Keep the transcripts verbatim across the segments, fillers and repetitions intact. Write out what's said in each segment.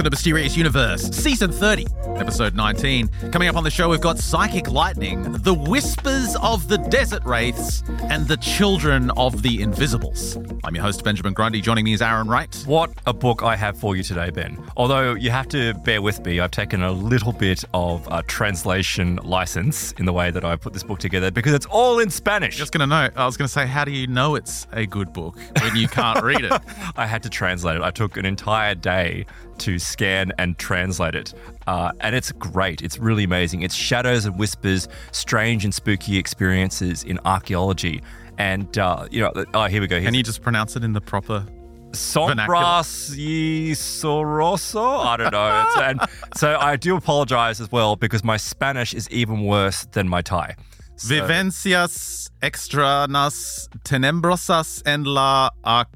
welcome to Mysterious Universe, Season thirty, Episode nineteen. Coming up on the show, we've got Psychic Lightning, The Whispers of the Desert Wraiths, and The Children of the Invisibles. I'm your host, Benjamin Grundy. Joining me is Aaron Wright. What a book I have for you today, Ben. Although you have to bear with me, I've taken a little bit of a translation license in the way that I put this book together because it's all in Spanish. Just going to know, I was going to say, how do you know it's a good book when you can't read it? I had to translate it. I took an entire day to scan and translate it. Uh, and it's great. It's really amazing. It's shadows and whispers, strange and spooky experiences in archaeology. And, uh, you know, oh, here we go. Here's Can you just pronounce it in the proper Sombras y Soroso? I don't know. It's, and so I do apologize as well because my Spanish is even worse than my Thai. So, Vivencias extranas tenebrosas en la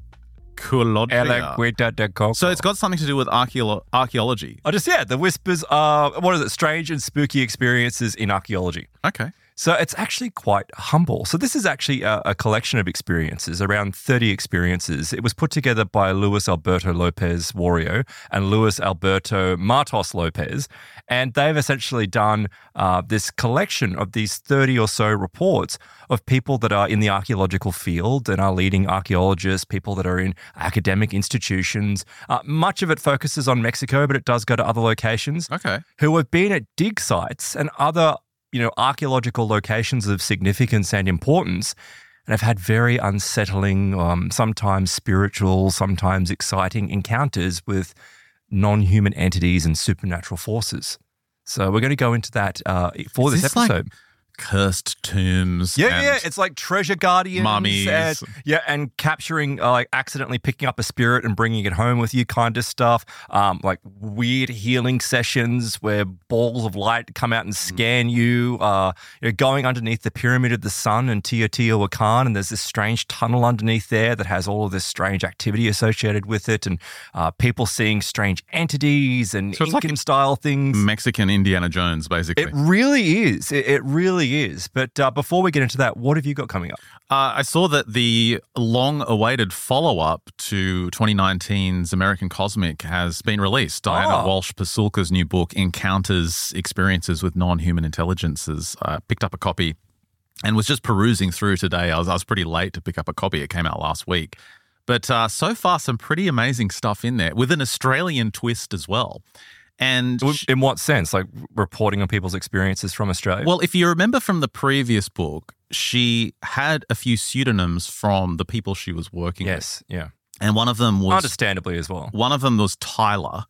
arqueología. So it's got something to do with archeolo- archaeology. I just, yeah, the whispers are, what is it, strange and spooky experiences in archaeology. Okay. So it's actually quite humble. So this is actually a, a collection of experiences, around thirty experiences. It was put together by Luis Alberto Lopez Wario and Luis Alberto Matos Lopez. And they've essentially done uh, this collection of these thirty or so reports of people that are in the archaeological field and are leading archaeologists, people that are in academic institutions. Uh, much of it focuses on Mexico, but it does go to other locations. Okay. Who have been at dig sites and other you know, archaeological locations of significance and importance, and have had very unsettling, um, sometimes spiritual, sometimes exciting encounters with non-human entities and supernatural forces. So we're going to go into that uh, for Is this, this episode. Like cursed tombs. Yeah, and yeah, it's like treasure guardians. Mummies. And, yeah, and capturing, uh, like accidentally picking up a spirit and bringing it home with you kind of stuff. Um, like weird healing sessions where balls of light come out and scan you. Uh, you're going underneath the Pyramid of the Sun in Teotihuacan, and there's this strange tunnel underneath there that has all of this strange activity associated with it, and uh, people seeing strange entities and So it's like Incan-style things. Mexican Indiana Jones, basically. It really is. It, it really is. But uh, before we get into that, what have you got coming up? Uh, I saw that the long-awaited follow-up to twenty nineteen's American Cosmic has been released. Diana Oh. Walsh Pasulka's new book, Encounters, Experiences with Non-Human Intelligences. I uh, picked up a copy and was just perusing through today. I was, I was pretty late to pick up a copy. It came out last week. But uh, so far, some pretty amazing stuff in there with an Australian twist as well. And In what sense? Like reporting on people's experiences from Australia? well, if you remember from the previous book, she had a few pseudonyms from the people she was working with. yes, yeah. And one of them was Understandably as well. one of them was Tyler,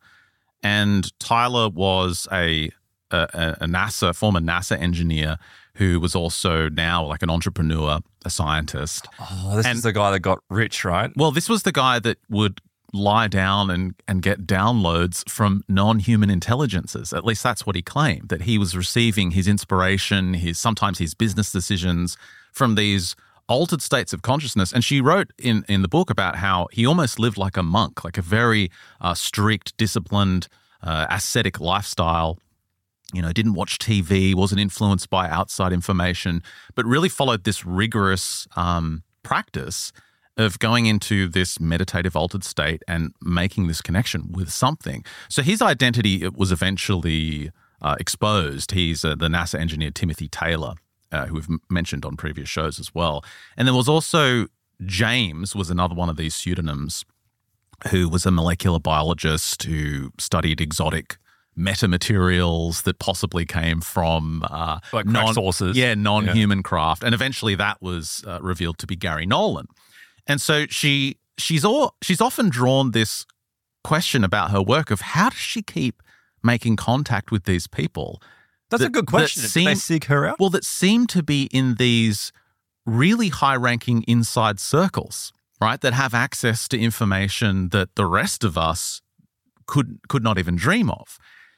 and Tyler was a a, a NASA former NASA engineer who was also now like an entrepreneur, a scientist. Oh, this And- is the guy that got rich, right? Well, this was the guy that would lie down and, and get downloads from non-human intelligences. At least that's what he claimed, that he was receiving his inspiration, his sometimes his business decisions from these altered states of consciousness. And she wrote in, in the book about how he almost lived like a monk, like a very uh, strict, disciplined, uh, ascetic lifestyle. You know, didn't watch T V, wasn't influenced by outside information, but really followed this rigorous um, practice of going into this meditative altered state and making this connection with something. So his identity was eventually uh, exposed. He's uh, the NASA engineer Timothy Taylor, uh, who we've m- mentioned on previous shows as well. And there was also James was another one of these pseudonyms, who was a molecular biologist who studied exotic metamaterials that possibly came from uh, Like crack sources. Yeah, non-human craft. And eventually that was uh, revealed to be Gary Nolan. And so she she's all she's often drawn this question about her work of how does she keep making contact with these people? That's that- a good that question. Did they seem- seek her out? Well, that seem to be in these really high-ranking inside circles, right? That have access to information that the rest of us could could not even dream of.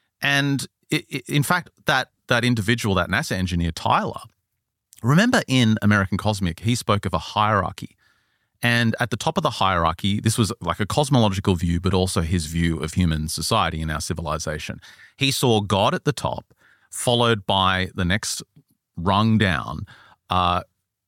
And it, it, in fact, that that individual, that NASA engineer, Tyler, remember in American Cosmic, he spoke of a hierarchy. And at the top of the hierarchy, this was like a cosmological view, but also his view of human society and our civilization. He saw God at the top, followed by the next rung down, uh,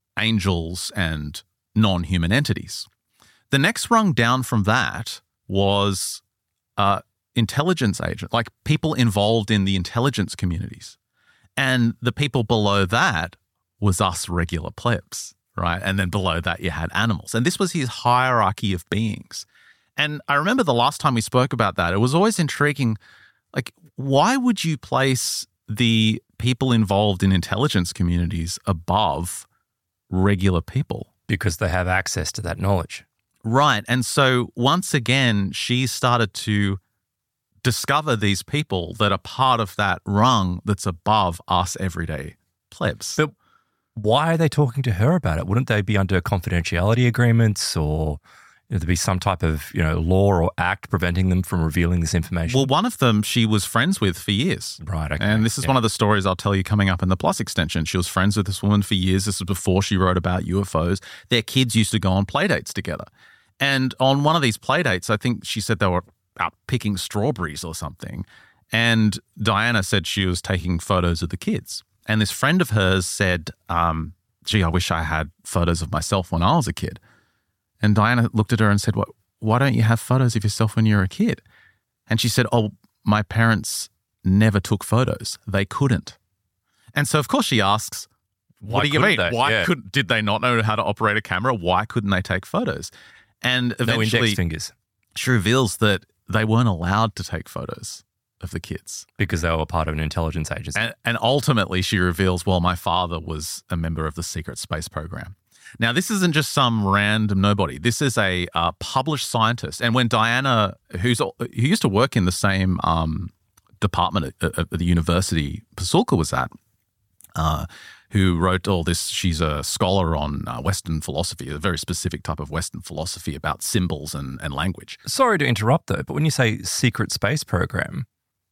angels and non-human entities. The next rung down from that was uh, intelligence agent, like people involved in the intelligence communities. And the people below that was us regular plebs, right? And then below that you had animals. And this was his hierarchy of beings. And I remember the last time we spoke about that, it was always intriguing. Like, why would you place the people involved in intelligence communities above regular people? Because they have access to that knowledge. Right. And so once again, she started to discover these people that are part of that rung that's above us everyday plebs. But why are they talking to her about it? Wouldn't they be under confidentiality agreements, or you know, there be some type of you know law or act preventing them from revealing this information? Well, one of them she was friends with for years. Right. Okay. And this is yeah. one of the stories I'll tell you coming up in the Plus extension. She was friends with this woman for years. This was before she wrote about U F Os. Their kids used to go on play dates together. And on one of these play dates, I think she said they were out picking strawberries or something. And Diana said she was taking photos of the kids. And this friend of hers said, um, gee, I wish I had photos of myself when I was a kid. And Diana looked at her and said, what, why don't you have photos of yourself when you were a kid? And she said, oh, my parents never took photos. They couldn't. And so, of course, she asks, what Why do you mean? they? Why Yeah. couldn't, did they not know how to operate a camera? Why couldn't they take photos? And No eventually index fingers. she reveals that they weren't allowed to take photos of the kids. Because they were part of an intelligence agency. And, and ultimately she reveals, well, my father was a member of the secret space program. Now, this isn't just some random nobody. This is a uh, published scientist. And when Diana, who's who used to work in the same um, department at, at the university Pasulka was at, uh, who wrote all this, she's a scholar on uh, Western philosophy, a very specific type of Western philosophy about symbols and, and language. Sorry to interrupt though, but when you say secret space program,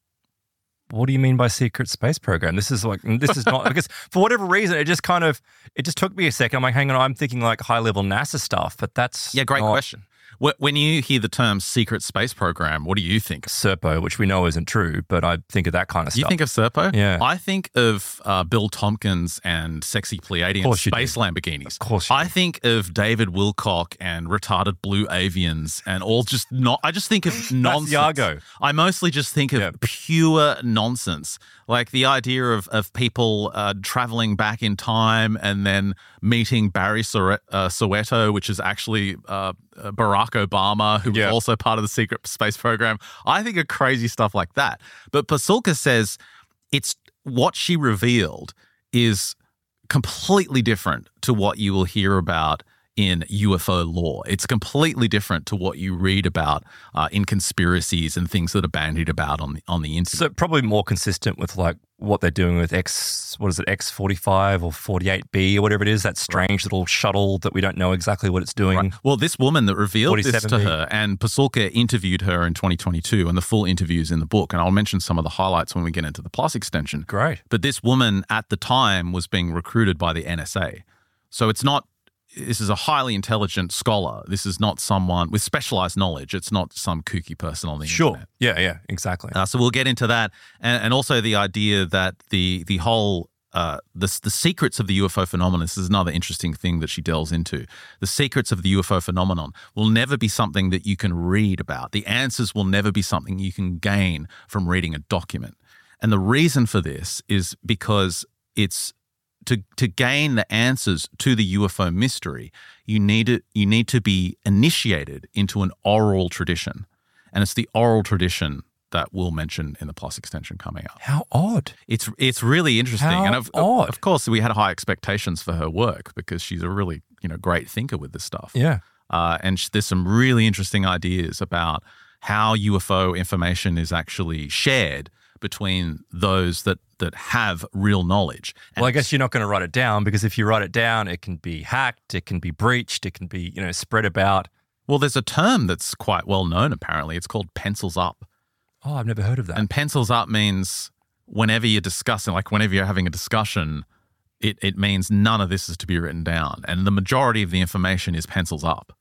what do you mean by secret space program? This is like, this is not, because for whatever reason, it just kind of, it just took me a second. I'm like, hang on, I'm thinking like high level NASA stuff, but that's Yeah, great not question. Wh- When you hear the term secret space program, what do you think? Serpo, which we know isn't true, but I think of that kind of stuff. You think of Serpo? Yeah. I think of uh, Bill Tompkins and sexy Pleiadian course you space do. Lamborghinis. Of course you I do. think of David Wilcock and retarded blue avians and all just not. I just think of nonsense. Iago. I mostly just think of Yeah. pure nonsense. Like the idea of, of people uh, traveling back in time and then meeting Barry Sowe- uh, Soweto, which is actually uh, uh, Barack Obama, who Yeah. was also part of the secret space program. I think of crazy stuff like that. But Pasulka says it's what she revealed is completely different to what you will hear about in U F O lore. It's completely different to what you read about uh, in conspiracies and things that are bandied about on the on the internet. So probably more consistent with like what they're doing with X, what is it, X forty-five or forty-eight B or whatever it is, that strange little shuttle that we don't know exactly what it's doing. Right. Well, this woman that revealed this to forty-seven B. her, and Pasulka interviewed her in twenty twenty-two, and the full interview's in the book, and I'll mention some of the highlights when we get into the Plus extension. Great. But this woman at the time was being recruited by the N S A. So it's not, this is a highly intelligent scholar. This is not someone with specialized knowledge. It's not some kooky person on the Sure. internet. Yeah, yeah, exactly. Uh, so we'll get into that, and, and also the idea that the the whole uh, the the secrets of the U F O phenomenon. This is another interesting thing that she delves into. The secrets of the U F O phenomenon will never be something that you can read about. The answers will never be something you can gain from reading a document. And the reason for this is because it's to to gain the answers to the U F O mystery, you need it. You need to be initiated into an oral tradition. And it's the oral tradition that we'll mention in the Plus extension coming up. How odd. It's it's really interesting. How and of, odd. of course, we had high expectations for her work because she's a really you know great thinker with this stuff. Yeah. Uh, and sh- there's some really interesting ideas about how U F O information is actually shared between those that that have real knowledge. And Well, I guess you're not going to write it down, because if you write it down, it can be hacked, it can be breached, it can be, you know, spread about. well, there's a term that's quite well known apparently. It's called pencils up. Oh, I've never heard of that. And pencils up means whenever you're discussing, like whenever you're having a discussion, it, it means none of this is to be written down. And the majority of the information is pencils up,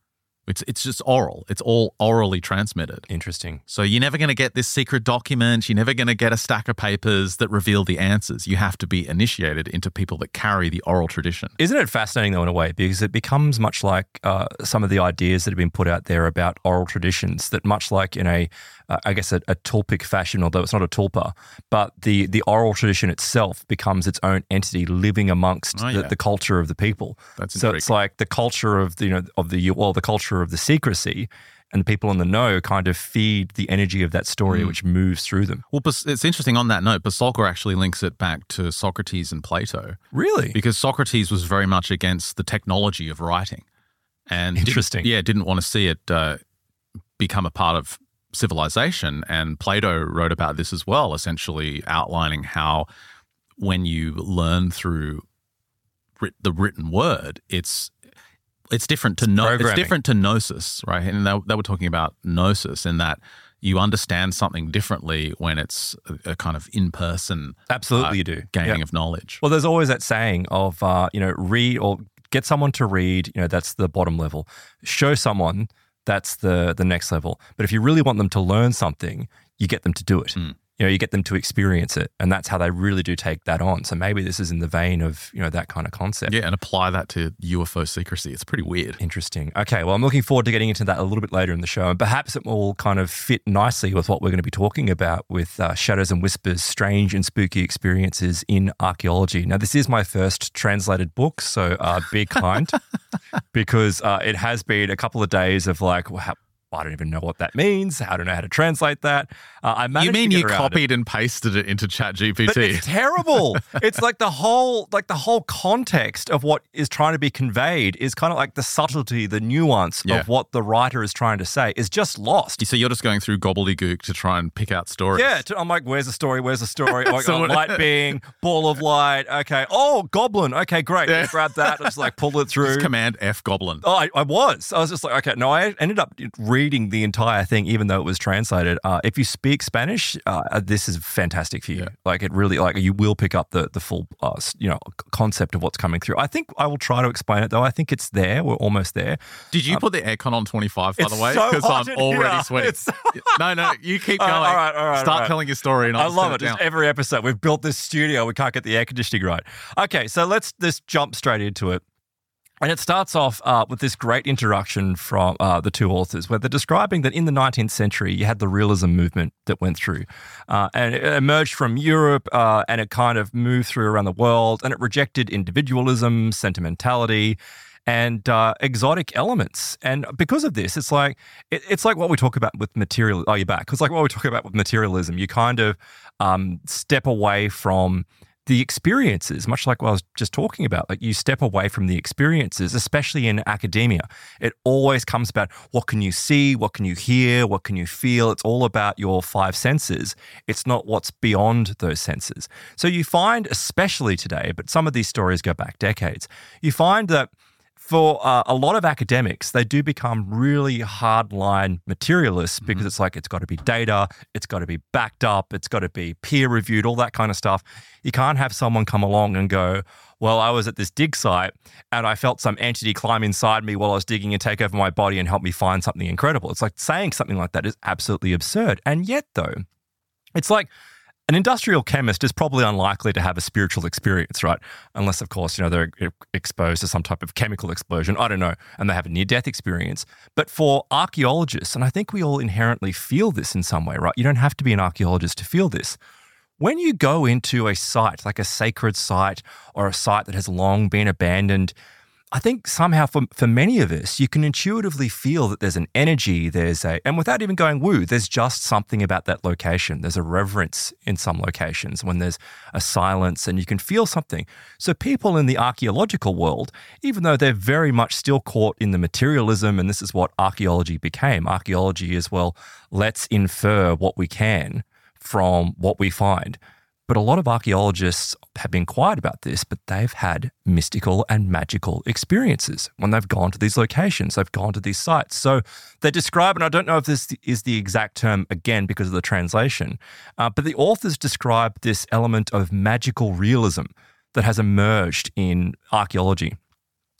It's it's just oral. It's all orally transmitted. Interesting. So you're never going to get this secret document. You're never going to get a stack of papers that reveal the answers. You have to be initiated into people that carry the oral tradition. Isn't it fascinating, though, in a way, because it becomes much like uh, some of the ideas that have been put out there about oral traditions, that much like in a, uh, I guess, a, a tulpic fashion, although it's not a tulpa, but the, the oral tradition itself becomes its own entity living amongst oh, the, yeah. the culture of the people. That's so intriguing. It's like the culture of the, you know, of the, well, the culture of the secrecy, and the people in the know kind of feed the energy of that story, mm. which moves through them. Well, it's interesting on that note, Pasolka actually links it back to Socrates and Plato. Really? Because Socrates was very much against the technology of writing. And Interesting. Did, yeah, didn't want to see it uh, become a part of civilization. And Plato wrote about this as well, essentially outlining how when you learn through writ- the written word, it's it's different to no, it's different to gnosis, right? And they, they were talking about gnosis in that you understand something differently when it's a, a kind of in-person absolutely uh, you do gaining yep. of knowledge. Well, there's always that saying of uh, you know, read or get someone to read, you know, that's the bottom level. Show someone, that's the the next level. But if you really want them to learn something, you get them to do it. Mm. You know, you get them to experience it, and that's how they really do take that on. So maybe this is in the vein of, you know, that kind of concept. Yeah, and apply that to U F O secrecy. It's pretty weird. Interesting. Okay, well, I'm looking forward to getting into that a little bit later in the show, and perhaps it will kind of fit nicely with what we're going to be talking about with uh, Shadows and Whispers, Strange and Spooky Experiences in Archaeology. Now, this is my first translated book, so uh, be kind, because uh, it has been a couple of days of like, well, how, I don't even know what that means. I don't know how to translate that. Uh, I managed You mean to get you around copied it. and pasted it into ChatGPT? But it's terrible. It's like the whole, like the whole context of what is trying to be conveyed is kind of like the subtlety, the nuance Yeah. of what the writer is trying to say is just lost. So you're just going through gobbledygook to try and pick out stories. Yeah, to- I'm like, where's the story? Where's the story? I'm like, So oh, what- light being, ball of light. Okay. Oh, goblin. Okay, great. Yeah. Grab that. Just like pull it through. Just Command F goblin. Oh, I, I was. I was just like, okay. No, I ended up reading the entire thing, even though it was translated. Uh, if you speak Spanish, uh, this is fantastic for you. Yeah. Like it really, like you will pick up the the full, uh, you know, concept of what's coming through. I think I will try to explain it though. I think it's there. We're almost there. Did you Um, put the aircon on twenty-five, by it's the way? so Because hot I'm in already here. sweating. It's so No, no, you keep All going. right, all right, all right, Start all right. telling your story and I I'll love set it. Just down. every episode, we've built this studio. We can't get the air conditioning right. Okay, so let's just jump straight into it. And it starts off uh, with this great introduction from uh, the two authors where they're describing that in the nineteenth century, you had the realism movement that went through. Uh, and it emerged from Europe uh, and it kind of moved through around the world and it rejected individualism, sentimentality, and uh, exotic elements. And because of this, it's like it, it's like what we talk about with material. Oh, you're back. It's like what we talk about with materialism. You kind of um, step away from the experiences, much like what I was just talking about. Like you step away from the experiences, especially in academia. It always comes about what can you see, what can you hear, what can you feel. It's all about your five senses. It's not what's beyond those senses. So you find, especially today, but some of these stories go back decades, you find that for uh, a lot of academics, they do become really hardline materialists because mm-hmm. it's like it's got to be data, it's got to be backed up, it's got to be peer reviewed, all that kind of stuff. You can't have someone come along and go, well, I was at this dig site and I felt some entity climb inside me while I was digging and take over my body and help me find something incredible. It's like saying something like that is absolutely absurd. And yet, though, it's like an industrial chemist is probably unlikely to have a spiritual experience, right? Unless, of course, you know, they're exposed to some type of chemical explosion. I don't know. And they have a near-death experience. But for archaeologists, and I think we all inherently feel this in some way, right? You don't have to be an archaeologist to feel this. When you go into a site, like a sacred site or a site that has long been abandoned, I think somehow for, for many of us, you can intuitively feel that there's an energy, there's a, and without even going woo, there's just something about that location. There's a reverence in some locations when there's a silence and you can feel something. So people in the archaeological world, even though they're very much still caught in the materialism, and this is what archaeology became. Archaeology is, well, let's infer what we can from what we find. But a lot of archaeologists have been quiet about this, but they've had mystical and magical experiences when they've gone to these locations, they've gone to these sites. So they describe, and I don't know if this is the exact term, again, because of the translation, uh, but the authors describe this element of magical realism that has emerged in archaeology.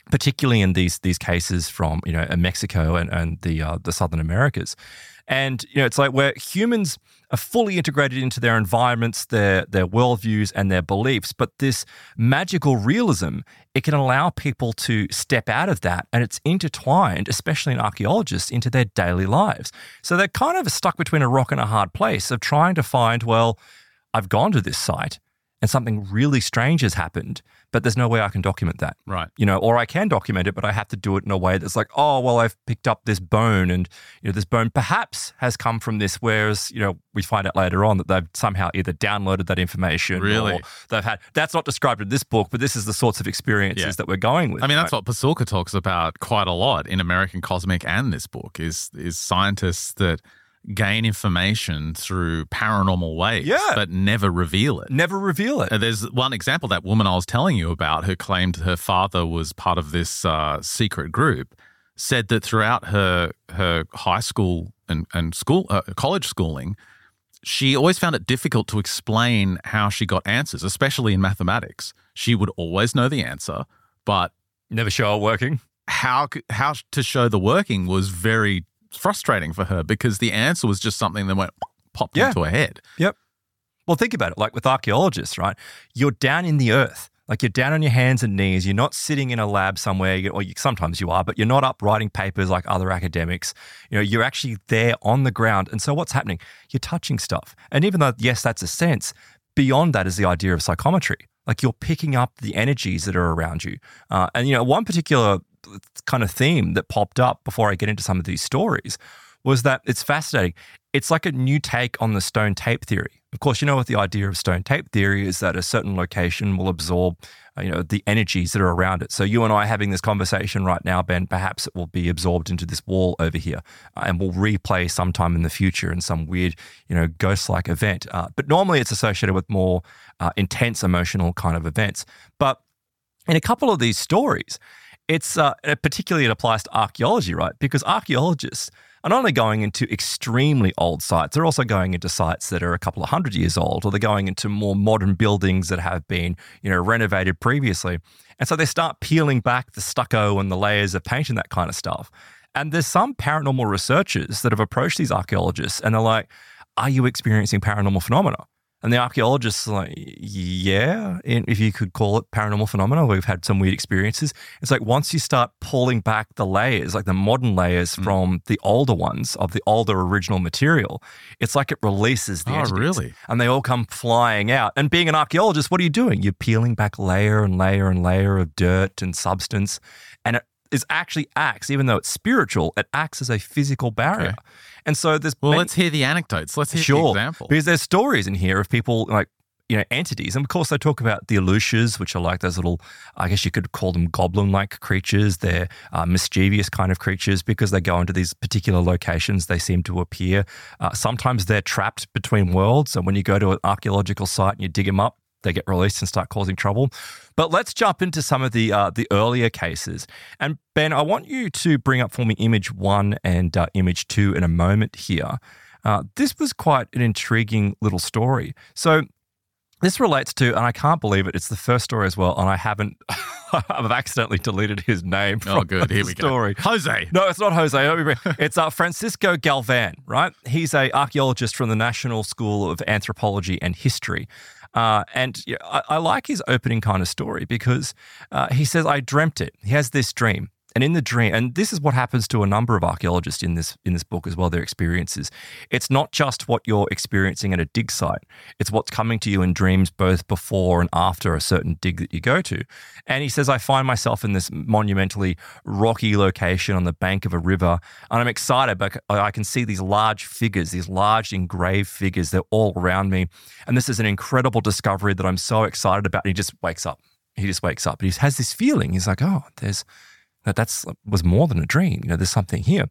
particularly in these these cases from, you know, Mexico and, and the uh, the Southern Americas. And, you know, it's like where humans are fully integrated into their environments, their their worldviews and their beliefs. But this magical realism, it can allow people to step out of that, and it's intertwined, especially in archaeologists, into their daily lives. So they're kind of stuck between a rock and a hard place of trying to find, well, I've gone to this site and something really strange has happened, but there's no way I can document that. Right. You know, or I can document it, but I have to do it in a way that's like, oh, well, I've picked up this bone and, you know, this bone perhaps has come from this, whereas, you know, we find out later on that they've somehow either downloaded that information Really? or they've had, that's not described in this book, but this is the sorts of experiences Yeah. that we're going with. I mean, that's right? what Pasulka talks about quite a lot in American Cosmic and this book is is scientists that gain information through paranormal ways, Yeah. but never reveal it. Never reveal it. Uh, There's one example, that woman I was telling you about who claimed her father was part of this uh, secret group, said that throughout her her high school and, and school uh, college schooling, she always found it difficult to explain how she got answers, especially in mathematics. She would always know the answer, but Never show it working. how c- how to show the working was very frustrating for her because the answer was just something that went popped Yeah. into her head. Yep. Well, think about it. Like with archaeologists, right? You're down in the earth. Like you're down on your hands and knees. You're not sitting in a lab somewhere, you- or you, sometimes you are, but you're not up writing papers like other academics. You know, you're actually there on the ground. And so what's happening? You're touching stuff. And even though, yes, that's a sense, beyond that is the idea of psychometry. Like you're picking up the energies that are around you. Uh, and, you know, one particular kind of theme that popped up before I get into some of these stories was that it's fascinating. It's like a new take on the stone tape theory. Of course, you know what the idea of stone tape theory is, that a certain location will absorb, uh, you know, the energies that are around it. So you and I having this conversation right now, Ben, perhaps it will be absorbed into this wall over here uh, and will replay sometime in the future in some weird, you know, ghost-like event. Uh, but normally it's associated with more uh, intense emotional kind of events. But in a couple of these stories, it's uh, particularly it applies to archaeology, right? Because archaeologists are not only going into extremely old sites, they're also going into sites that are a couple of hundred years old, or they're going into more modern buildings that have been, you know, renovated previously. And so they start peeling back the stucco and the layers of paint and that kind of stuff. And there's some paranormal researchers that have approached these archaeologists and they're like, are you experiencing paranormal phenomena? And the archaeologists are like, yeah, if you could call it paranormal phenomena, we've had some weird experiences. It's like once you start pulling back the layers, like the modern layers mm. from the older ones of the older original material, it's like it releases the Oh, entities. really? And they all come flying out. And being an archaeologist, what are you doing? You're peeling back layer and layer and layer of dirt and substance. And it is actually acts, even though it's spiritual, it acts as a physical barrier. Okay. And so there's Well, many- let's hear the anecdotes. Let's hear sure, the example. because there's stories in here of people like, you know, entities. And of course, they talk about the Alushas, which are like those little, I guess you could call them goblin-like creatures. They're uh, mischievous kind of creatures because they go into these particular locations. They seem to appear. Uh, sometimes they're trapped between worlds. So when you go to an archaeological site and you dig them up, they get released and start causing trouble. But let's jump into some of the uh, the earlier cases. And Ben, I want you to bring up for me image one and uh, image two in a moment here. Uh, this was quite an intriguing little story. So this relates to, and I can't believe it, it's the first story as well, and I haven't, I've accidentally deleted his name from Oh, good. Here the we story. go. Jose. No, it's not Jose. It's uh, Francisco Galvan, right? He's a archaeologist from the National School of Anthropology and History. Uh, and yeah, I, I like his opening kind of story because uh, he says, I dreamt it. He has this dream. And in the dream, and this is what happens to a number of archaeologists in this in this book as well, their experiences. It's not just what you're experiencing at a dig site. It's what's coming to you in dreams both before and after a certain dig that you go to. And he says, I find myself in this monumentally rocky location on the bank of a river, and I'm excited, but I can see these large figures, these large engraved figures. They're all around me. And this is an incredible discovery that I'm so excited about. And he just wakes up. He just wakes up. He has this feeling. He's like, oh, there's... that that's was more than a dream. You know, there's something here.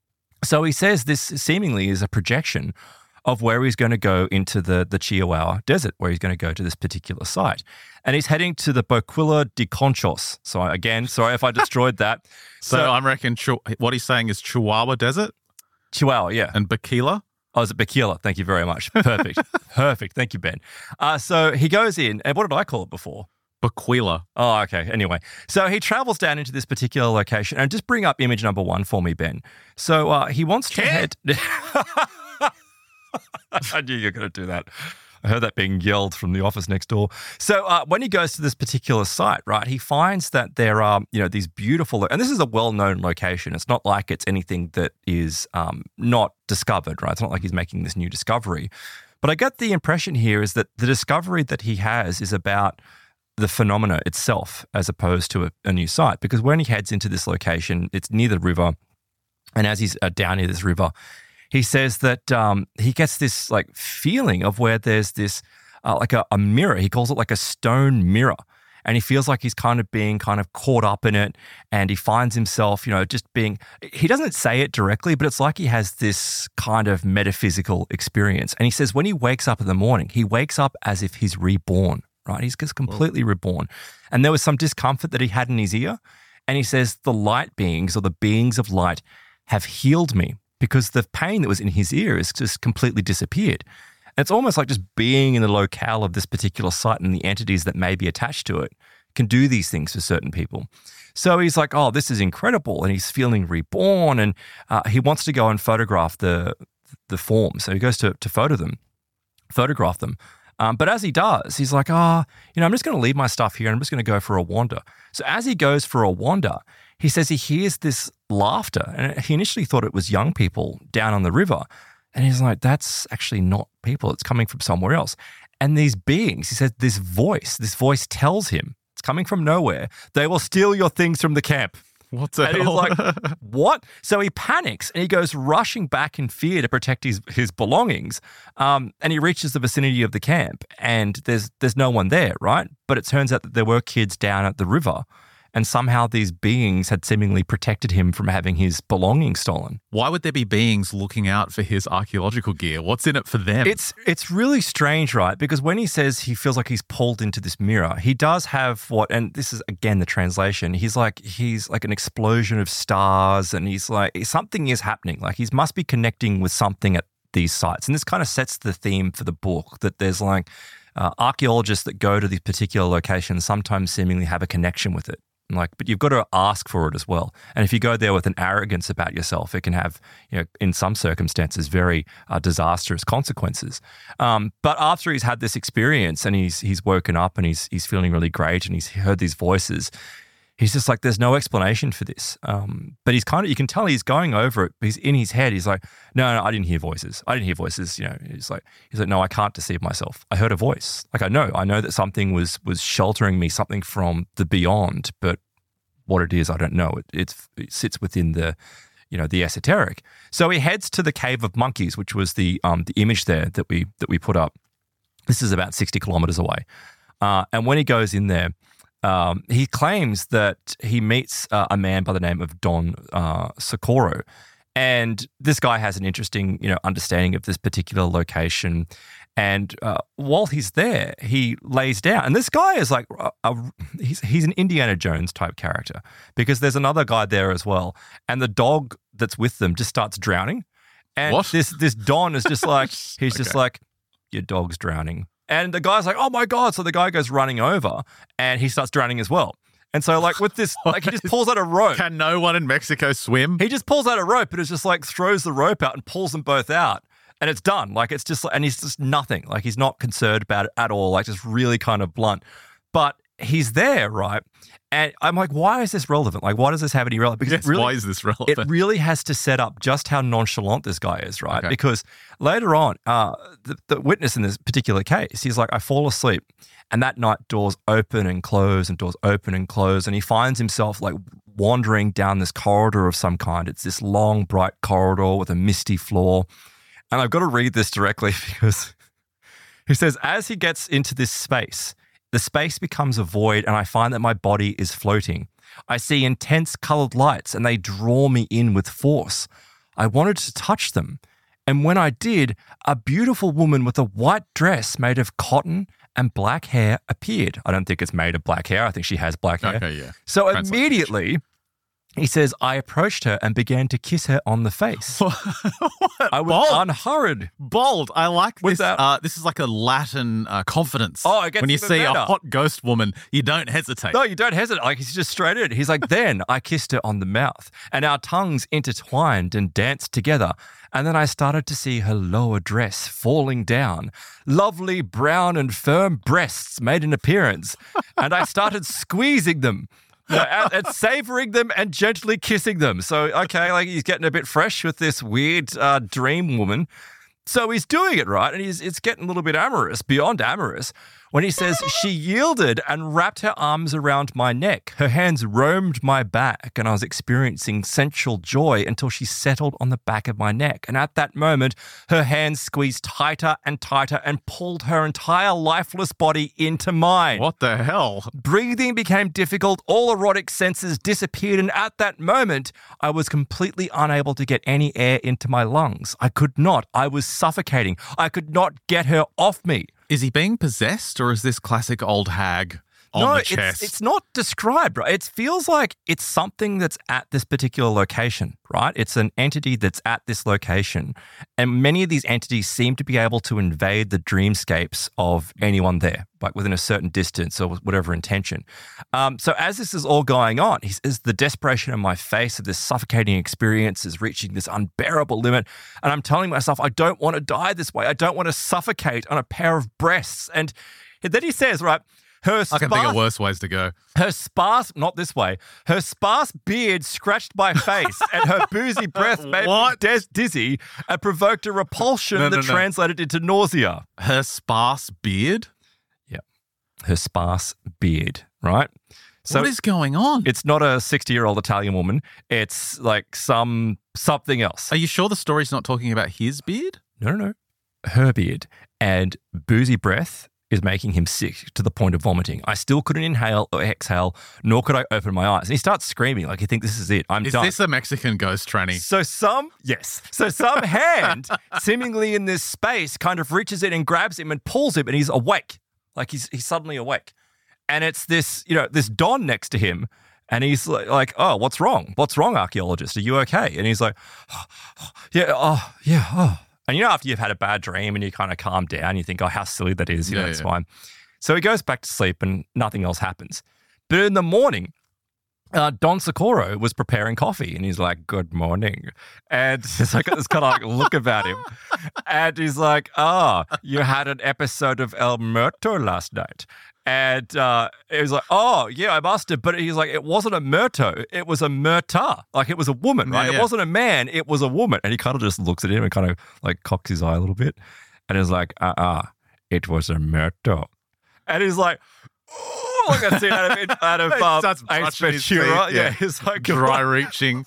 So he says this seemingly is a projection of where he's going to go into the, the Chihuahua Desert, where he's going to go to this particular site. And he's heading to the Boquilla de Conchos. So again, sorry if I destroyed that. So, So, I reckon Chi- what he's saying is Chihuahua Desert Chihuahua, yeah. and Bakila. Oh, is it Bakila? Thank you very much. Perfect. Perfect. Thank you, Ben. Uh, so he goes in, and what did I call it before? Bequila. Oh, okay. Anyway, so he travels down into this particular location, and just bring up image number one for me, Ben. So uh, he wants to head. I knew you were going to do that. I heard that being yelled from the office next door. So uh, when he goes to this particular site, right, he finds that there are, you know, these beautiful, and this is a well-known location. It's not like it's anything that is um, not discovered, right? It's not like he's making this new discovery. But I get the impression here is that the discovery that he has is about the phenomena itself as opposed to a, a new site. Because when he heads into this location, it's near the river. And as he's uh, down near this river, he says that um, he gets this like feeling of where there's this uh, like a, a mirror. He calls it like a stone mirror. And he feels like he's kind of being kind of caught up in it. And he finds himself, you know, just being, he doesn't say it directly, but it's like he has this kind of metaphysical experience. And he says when he wakes up in the morning, he wakes up as if he's reborn, right? He's just completely Whoa. reborn. And there was some discomfort that he had in his ear. And he says the light beings or the beings of light have healed me, because the pain that was in his ear has just completely disappeared. And it's almost like just being in the locale of this particular site and the entities that may be attached to it can do these things for certain people. So he's like, oh, this is incredible. And he's feeling reborn, and uh, he wants to go and photograph the the form. So he goes to, to photo them, photograph them. Um, but as he does, he's like, oh, you know, I'm just going to leave my stuff here and I'm just going to go for a wander. So as he goes for a wander, he says he hears this laughter. And he initially thought it was young people down on the river. And he's like, that's actually not people. It's coming from somewhere else. And these beings, he says, this voice, this voice tells him, it's coming from nowhere, they will steal your things from the camp. What the and hell? He's like, what? So he panics and he goes rushing back in fear to protect his, his belongings. Um, and he reaches the vicinity of the camp, and there's there's no one there, right? But it turns out that there were kids down at the river, and somehow these beings had seemingly protected him from having his belongings stolen. Why would there be beings looking out for his archaeological gear? What's in it for them? It's it's really strange, right? Because when he says he feels like he's pulled into this mirror, he does have what, and this is again the translation, he's like he's like an explosion of stars, and he's like, something is happening. Like he must be connecting with something at these sites. And this kind of sets the theme for the book, that there's like uh, archaeologists that go to these particular locations sometimes seemingly have a connection with it. Like, but you've got to ask for it as well. And if you go there with an arrogance about yourself, it can have, you know, in some circumstances, very uh, disastrous consequences. Um, but after he's had this experience and he's he's woken up and he's he's feeling really great and he's heard these voices, he's just like, there's no explanation for this. Um, but he's kind of, you can tell he's going over it. He's in his head. He's like, no, no, I didn't hear voices. I didn't hear voices. You know, he's like, he's like, no, I can't deceive myself. I heard a voice. Like, I know, I know that something was was sheltering me, something from the beyond, but what it is, I don't know. It, it's, it sits within the, you know, the esoteric. So he heads to the Cave of Monkeys, which was the um the image there that we that we put up. This is about sixty kilometers away. Uh, and when he goes in there, Um, he claims that he meets uh, a man by the name of Don uh, Socorro, and this guy has an interesting, you know, understanding of this particular location. And uh, while he's there, he lays down. And this guy is like, a, a, he's he's an Indiana Jones type character, because there's another guy there as well, and the dog that's with them just starts drowning. And what? this this Don is just like, he's okay. just like, your dog's drowning. And the guy's like, oh my God. So the guy goes running over and he starts drowning as well. And so like with this, like he just pulls out a rope. Can no one in Mexico swim? He just pulls out a rope, and it's just like throws the rope out and pulls them both out. And it's done. Like it's just, and he's just nothing. Like he's not concerned about it at all. Like just really kind of blunt. But he's there, right? And I'm like, why is this relevant? Like, why does this have any relevance? Because yes, it really, why is this relevant? It really has to set up just how nonchalant this guy is, right? Okay. Because later on, uh, the, the witness in this particular case, he's like, I fall asleep, and that night doors open and close and doors open and close, and he finds himself like wandering down this corridor of some kind. It's this long, bright corridor with a misty floor. And I've got to read this directly because he says, as he gets into this space, the space becomes a void, and I find that my body is floating. I see intense colored lights, and they draw me in with force. I wanted to touch them, and when I did, a beautiful woman with a white dress made of cotton and black hair appeared. I don't think it's made of black hair. I think she has black hair. Okay, yeah. So Translation. immediately, He says, I approached her and began to kiss her on the face. I was Bold. unhurried. Bold. I like this. Without- Uh, this is like a Latin uh, confidence. Oh, it gets when you even see better. a hot ghost woman, you don't hesitate. No, you don't hesitate. Like, he's just straight in. He's like, then I kissed her on the mouth and our tongues intertwined and danced together. And then I started to see her lower dress falling down. Lovely brown and firm breasts made an appearance. And I started squeezing them. You know, and, and savoring them and gently kissing them. So, okay, like he's getting a bit fresh with this weird uh, dream woman. So he's doing it, right? And he's it's getting a little bit amorous, beyond amorous, when he says, she yielded and wrapped her arms around my neck. Her hands roamed my back and I was experiencing sensual joy until she settled on the back of my neck. And at that moment, her hands squeezed tighter and tighter and pulled her entire lifeless body into mine. What the hell? Breathing became difficult, all erotic senses disappeared, and at that moment, I was completely unable to get any air into my lungs. I could not. I was suffocating. I could not get her off me. Is he being possessed or is this classic old hag on no, the it's, chest? it's not described, right? It feels like it's something that's at this particular location, right? It's an entity that's at this location. And many of these entities seem to be able to invade the dreamscapes of anyone there, like within a certain distance or with whatever intention. Um, so as this is all going on, he says, the desperation in my face of this suffocating experience is reaching this unbearable limit. And I'm telling myself, I don't want to die this way. I don't want to suffocate on a pair of breasts. And then he says, right, her I can think of worse ways to go. Her sparse, not this way, her sparse beard scratched my face and her boozy breath made What? me des- dizzy and provoked a repulsion No, no, that no. translated into nausea. Her sparse beard? Yeah. Her sparse beard, right? So what is going on? it's not a sixty-year-old Italian woman. It's like some something else. Are you sure the story's not talking about his beard? No, no, no. Her beard and boozy breath is making him sick to the point of vomiting. I still couldn't inhale or exhale, nor could I open my eyes. And he starts screaming like he thinks this is it. I'm Is done. this a Mexican ghost tranny? So some, yes. So some hand, seemingly in this space, kind of reaches in and grabs him and pulls him, and he's awake. Like he's he's suddenly awake. And it's this, you know, this Don next to him, and he's like, like, oh, what's wrong? What's wrong, archaeologist? Are you okay? And he's like, oh, yeah, oh, yeah, oh. And you know, after you've had a bad dream and you kind of calm down, you think, oh, how silly that is. You Yeah, know, it's yeah. fine. So he goes back to sleep and nothing else happens. But in the morning, uh, Don Socorro was preparing coffee and he's like, good morning. And it's like this kind of like look about him. And he's like, oh, you had an episode of El Muerto last night. And uh, it was like, oh, yeah, I must have. But he's like, it wasn't a Muerto. It was a Murta. Like it was a woman, right? Yeah, yeah. It wasn't a man. It was a woman. And he kind of just looks at him and kind of like cocks his eye a little bit. And he's like, uh-uh, it was a Muerto. And he's like, oh, like I see out of, out of He um, starts Ace brushing his Ventura. teeth, Yeah, yeah. he's like, Dry reaching.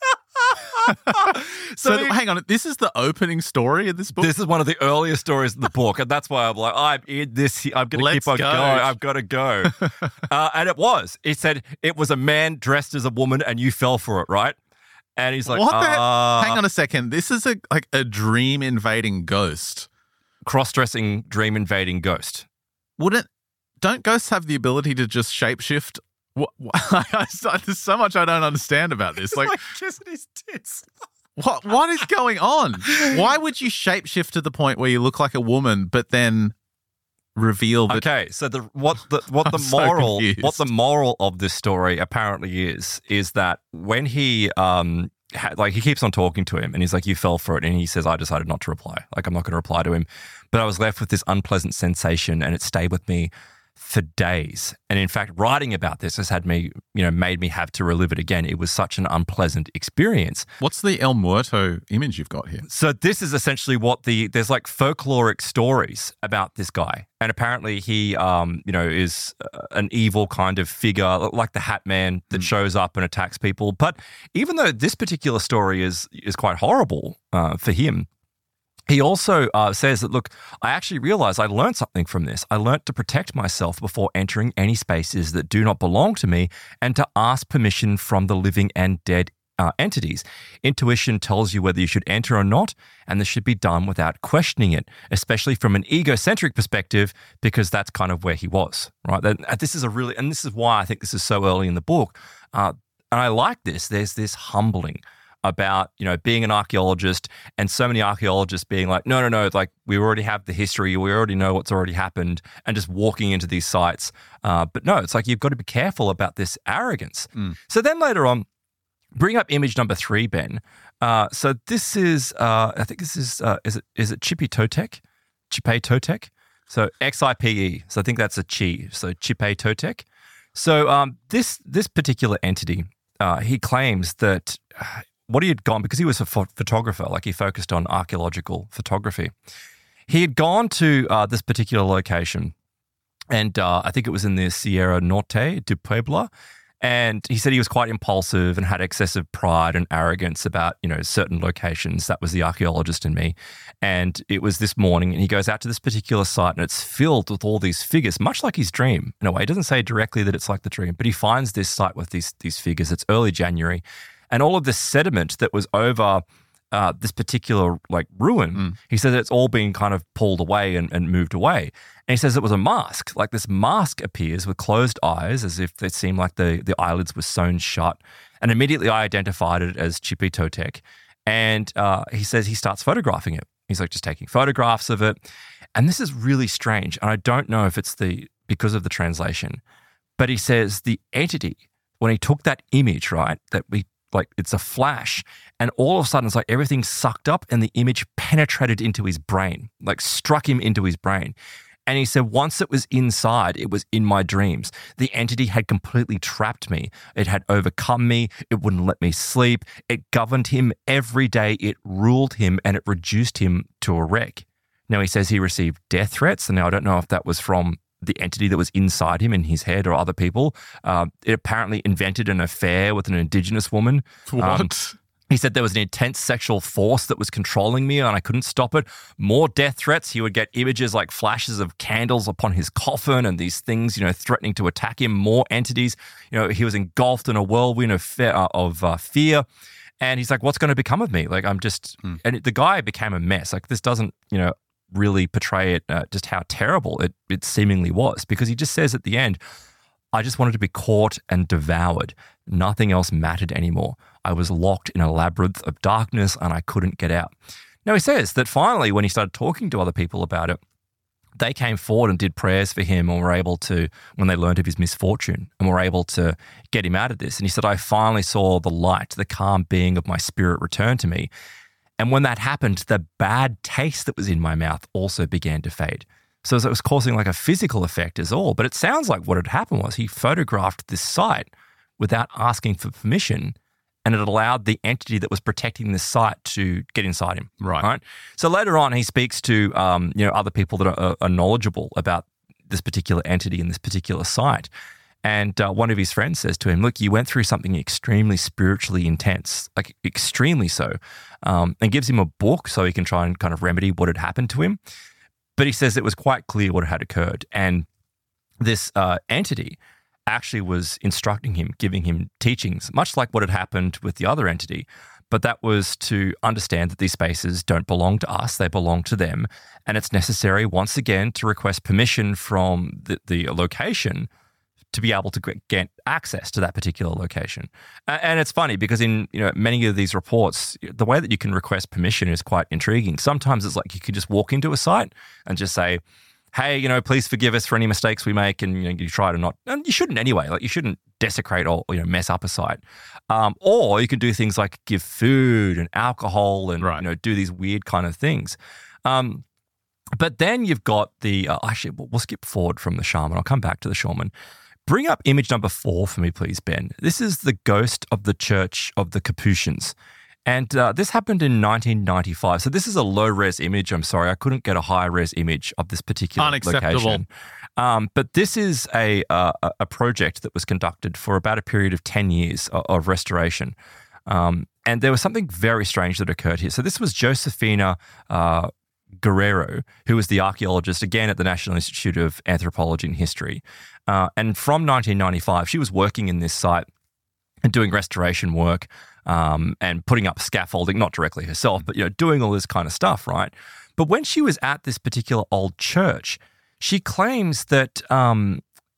So, So he- hang on, this is the opening story of this book? This is one of the earliest stories in the book, and that's why I'm like, I'm in this. I'm going to Let's keep on go. going. I've got to go. uh, and it was. It said it was a man dressed as a woman, and you fell for it, right? And he's like, what the uh, Hang on a second. This is a like a dream invading ghost. cross-dressing, dream invading ghost. Wouldn't don't ghosts have the ability to just shapeshift? What, there's so much I don't understand about this. Like, kissing his tits. what what is going on? Why would you shapeshift to the point where you look like a woman, but then reveal that? Okay, so the what the what the I'm so moral confused. what the moral of this story apparently is is that when he um had, like he keeps on talking to him and he's like, you fell for it, and he says, I decided not to reply, like I'm not going to reply to him, but I was left with this unpleasant sensation and it stayed with me for days. And in fact, writing about this has had me, you know, made me have to relive it again. It was such an unpleasant experience. What's the El Muerto image you've got here? So this is essentially what the, there's like folkloric stories about this guy. And apparently he, um, you know, is uh, an evil kind of figure, like the Hat Man that shows up and attacks people. But even though this particular story is, is quite horrible uh, for him, he also uh, says that, look, I actually realized I learned something from this. I learned to protect myself before entering any spaces that do not belong to me and to ask permission from the living and dead uh, entities. Intuition tells you whether you should enter or not, and this should be done without questioning it, especially from an egocentric perspective, because that's kind of where he was, right? That- This is a really, and this is why I think this is so early in the book. Uh, and I like this, there's this humbling about, you know, being an archaeologist and so many archaeologists being like, no, no, no, like we already have the history, we already know what's already happened, and just walking into these sites. Uh, but no, it's like you've got to be careful about this arrogance. Mm. So then later on, bring up image number three, Ben. Uh, so this is, uh, I think this is, uh, is it is it Chipe Totec? Chipe Totec? So X I P E. So I think that's a chi. So Chipe Totec. So um, this this particular entity, uh, he claims that uh, what he had gone, because he was a ph- photographer, like he focused on archaeological photography. He had gone to uh, this particular location, and uh, I think it was in the Sierra Norte de Puebla. And he said he was quite impulsive and had excessive pride and arrogance about, you know, certain locations. That was the archaeologist in me. And it was this morning, and he goes out to this particular site, and it's filled with all these figures, much like his dream in a way. He doesn't say directly that it's like the dream, but he finds this site with these, these figures. It's early January. And all of this sediment that was over uh, this particular like ruin, Mm. he says it's all been kind of pulled away and, and moved away. And he says it was a mask. Like this mask appears with closed eyes as if it seemed like the, the eyelids were sewn shut. And immediately I identified it as Chipe Totec. And uh, he says he starts photographing it. He's like just taking photographs of it. And this is really strange. And I don't know if it's the because of the translation, but he says the entity, when he took that image, right, that we like it's a flash, and all of a sudden it's like everything sucked up and the image penetrated into his brain, like struck him into his brain. And he said once it was inside, it was in my dreams. The entity had completely trapped me. It had overcome me. It wouldn't let me sleep. It governed him every day. It ruled him, and it reduced him to a wreck. Now he says he received death threats. And now I don't know if that was from the entity that was inside him in his head or other people. Uh, it apparently invented an affair with an indigenous woman. What? Um, He said there was an intense sexual force that was controlling me and I couldn't stop it. More death threats. He would get images like flashes of candles upon his coffin and these things, you know, threatening to attack him. More entities. You know, he was engulfed in a whirlwind of, fe- uh, of uh, fear. And he's like, what's going to become of me? Like, I'm just, hmm. and it, the guy became a mess. Like, this doesn't, you know, really portray it, uh, just how terrible it, it seemingly was, because he just says at the end, I just wanted to be caught and devoured. Nothing else mattered anymore. I was locked in a labyrinth of darkness and I couldn't get out. Now, he says that finally, when he started talking to other people about it, they came forward and did prayers for him and were able to, when they learned of his misfortune, and were able to get him out of this. And he said, I finally saw the light, the calm being of my spirit return to me. And when that happened, the bad taste that was in my mouth also began to fade. So it was causing like a physical effect as all. But it sounds like what had happened was he photographed this site without asking for permission, and it allowed the entity that was protecting this site to get inside him. Right. Right. So later on, he speaks to um, you know other people that are, are knowledgeable about this particular entity and this particular site. And uh, one of his friends says to him, look, you went through something extremely spiritually intense, like extremely so, um, and gives him a book so he can try and kind of remedy what had happened to him. But he says it was quite clear what had occurred. And this uh, entity actually was instructing him, giving him teachings, much like what had happened with the other entity. But that was to understand that these spaces don't belong to us, they belong to them. And it's necessary, once again, to request permission from the, the location to be able to get access to that particular location. And it's funny because in you know many of these reports, the way that you can request permission is quite intriguing. Sometimes it's like you could just walk into a site and just say, hey, you know, please forgive us for any mistakes we make, and you know, you try to not, and you shouldn't anyway. Like you shouldn't desecrate or you know mess up a site. Um, or you can do things like give food and alcohol and right. you know do these weird kind of things. Um, but then you've got the uh, actually we'll skip forward from the shaman. I'll come back to the shaman. Bring up image number four for me, please, Ben. This is the ghost of the Church of the Capuchins. And uh, this happened in nineteen ninety-five. So this is a low-res image. I'm sorry, I couldn't get a high-res image of this particular Unacceptable. location. Um, but this is a, uh, a project that was conducted for about a period of ten years of, of restoration. Um, and there was something very strange that occurred here. So this was Josefina uh, Guerrero, who was the archaeologist, again, at the National Institute of Anthropology and History. Uh, and from nineteen ninety-five, she was working in this site and doing restoration work um, and putting up scaffolding, not directly herself, but, you know, doing all this kind of stuff, right? But when she was at this particular old church, she claims that um,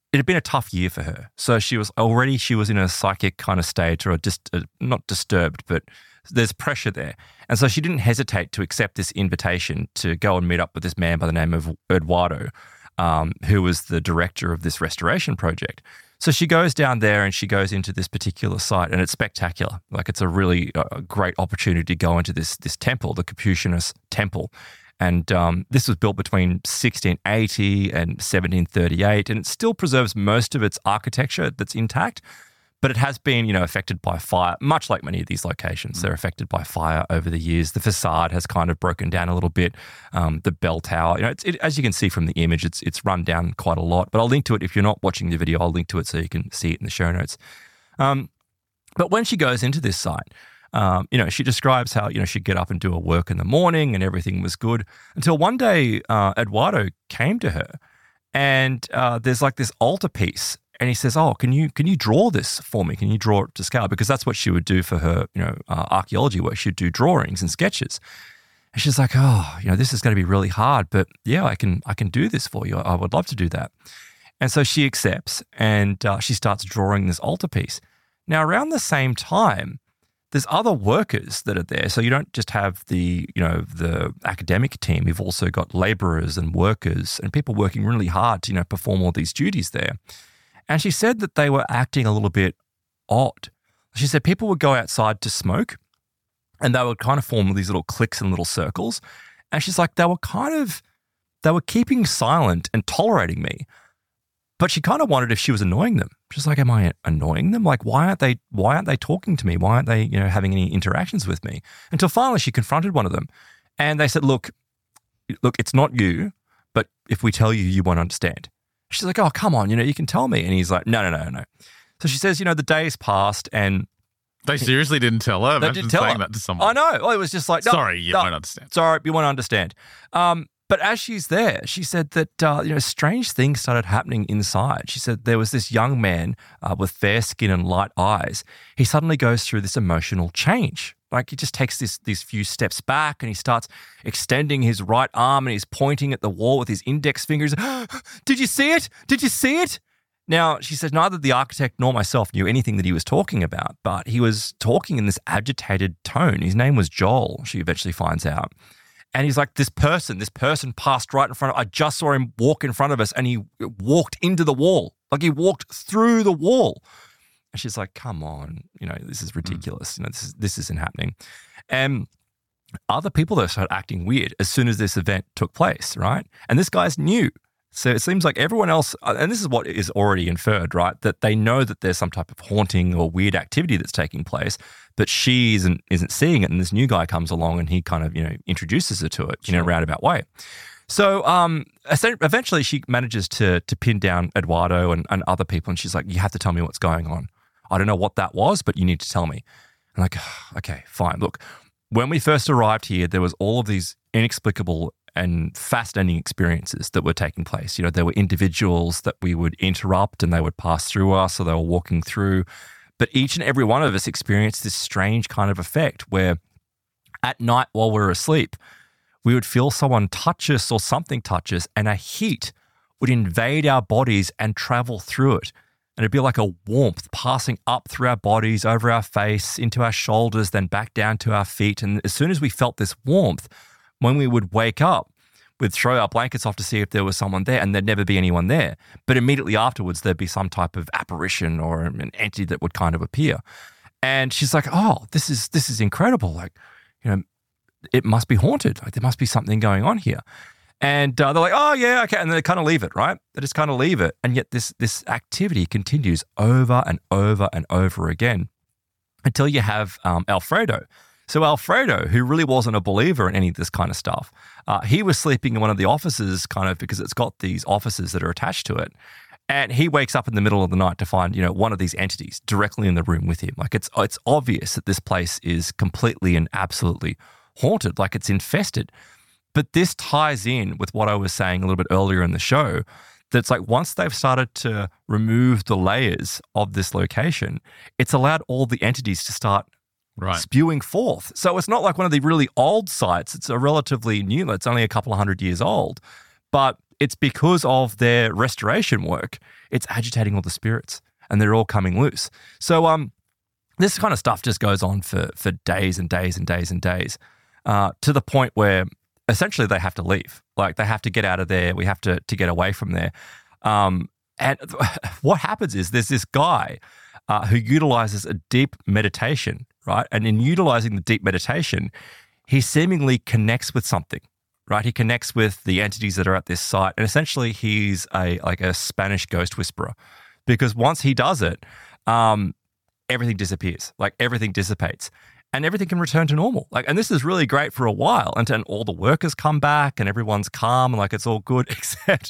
it had been a tough year for her. So she was already, she was in a psychic kind of state or just uh, not disturbed, but there's pressure there. And so she didn't hesitate to accept this invitation to go and meet up with this man by the name of Eduardo, um, who was the director of this restoration project. So she goes down there and she goes into this particular site, and it's spectacular. Like, it's a really uh, great opportunity to go into this this temple, the Capuchinus Temple. And um, this was built between sixteen eighty and seventeen thirty-eight, and it still preserves most of its architecture that's intact, but it has been, you know, affected by fire, much like many of these locations. They're affected by fire over the years. The facade has kind of broken down a little bit. Um, the bell tower, you know, it's, it, as you can see from the image, it's it's run down quite a lot. But I'll link to it if you're not watching the video. I'll link to it so you can see it in the show notes. Um, but when she goes into this site, Um, you know, she describes how, you know, she'd get up and do her work in the morning and everything was good until one day uh, Eduardo came to her and uh, there's like this altarpiece and he says, oh, can you can you draw this for me? Can you draw it to scale? Because that's what she would do for her, you know, uh, archaeology work. She'd do drawings and sketches. And she's like, oh, you know, this is going to be really hard, but yeah, I can I can do this for you. I would love to do that. And so she accepts and uh, she starts drawing this altarpiece. Now, around the same time, there's other workers that are there. So you don't just have the, you know, the academic team. You've also got laborers and workers and people working really hard to, you know, perform all these duties there. And she said that they were acting a little bit odd. She said people would go outside to smoke and they would kind of form these little cliques and little circles. And she's like, they were kind of, they were keeping silent and tolerating me. But she kind of wondered if she was annoying them. She's like, am I annoying them? Like, why aren't they, why aren't they talking to me? Why aren't they, you know, having any interactions with me? Until finally she confronted one of them and they said, look, look, it's not you, but if we tell you, you won't understand. She's like, oh, come on, you know, you can tell me. And he's like, no, no, no, no. So she says, you know, the days passed and they seriously didn't tell her. They Imagine didn't tell saying her. that to someone. I know. Well, it was just like, no, sorry, you no, won't understand. Sorry, you won't understand. Um, But as she's there, she said that, uh, you know, strange things started happening inside. She said there was this young man uh, with fair skin and light eyes. He suddenly goes through this emotional change. Like, he just takes this these few steps back and he starts extending his right arm and he's pointing at the wall with his index fingers. Did you see it? Did you see it? Now, she said neither the architect nor myself knew anything that he was talking about, but he was talking in this agitated tone. His name was Joel, she eventually finds out. And he's like, this person, this person passed right in front of, I just saw him walk in front of us and he walked into the wall. Like, he walked through the wall. And she's like, come on, you know, this is ridiculous. Mm. You know, this is, this isn't happening. And other people though started acting weird as soon as this event took place, right? And this guy's new. So it seems like everyone else, and this is what is already inferred, right? That they know that there's some type of haunting or weird activity that's taking place, but she isn't isn't seeing it. And this new guy comes along and he kind of, you know, introduces her to it sure. in a roundabout way. So um, eventually she manages to to pin down Eduardo and, and other people. And she's like, you have to tell me what's going on. I don't know what that was, but you need to tell me. I'm like, okay, fine. Look, when we first arrived here, there was all of these inexplicable and fascinating experiences that were taking place. You know, there were individuals that we would interrupt and they would pass through us or they were walking through. But each and every one of us experienced this strange kind of effect where at night while we were asleep, we would feel someone touch us or something touch us and a heat would invade our bodies and travel through it. And it'd be like a warmth passing up through our bodies, over our face, into our shoulders, then back down to our feet. And as soon as we felt this warmth, when we would wake up, we'd throw our blankets off to see if there was someone there and there'd never be anyone there. But immediately afterwards, there'd be some type of apparition or an entity that would kind of appear. And she's like, oh, this is this is incredible. Like, you know, it must be haunted. Like, there must be something going on here. And uh, they're like, oh, yeah, okay. And they kind of leave it, right? They just kind of leave it. And yet this this activity continues over and over and over again until you have um, Alfredo. So Alfredo, who really wasn't a believer in any of this kind of stuff, uh, he was sleeping in one of the offices kind of because it's got these offices that are attached to it. And he wakes up in the middle of the night to find, you know, one of these entities directly in the room with him. Like, it's it's obvious that this place is completely and absolutely haunted, like it's infested. But this ties in with what I was saying a little bit earlier in the show, that's like once they've started to remove the layers of this location, it's allowed all the entities to start Right. spewing forth. So it's not like one of the really old sites. It's a relatively new, it's only a couple of hundred years old, but it's because of their restoration work. It's agitating all the spirits and they're all coming loose. So um, this kind of stuff just goes on for, for days and days and days and days uh, to the point where essentially they have to leave. Like they have to get out of there. We have to, to get away from there. Um, and what happens is there's this guy uh, who utilizes a deep meditation, right? And in utilizing the deep meditation, he seemingly connects with something, right? He connects with the entities that are at this site. And essentially he's a like a Spanish ghost whisperer because once he does it, um, everything disappears, like everything dissipates and everything can return to normal. Like, and this is really great for a while and then all the workers come back and everyone's calm and like it's all good, except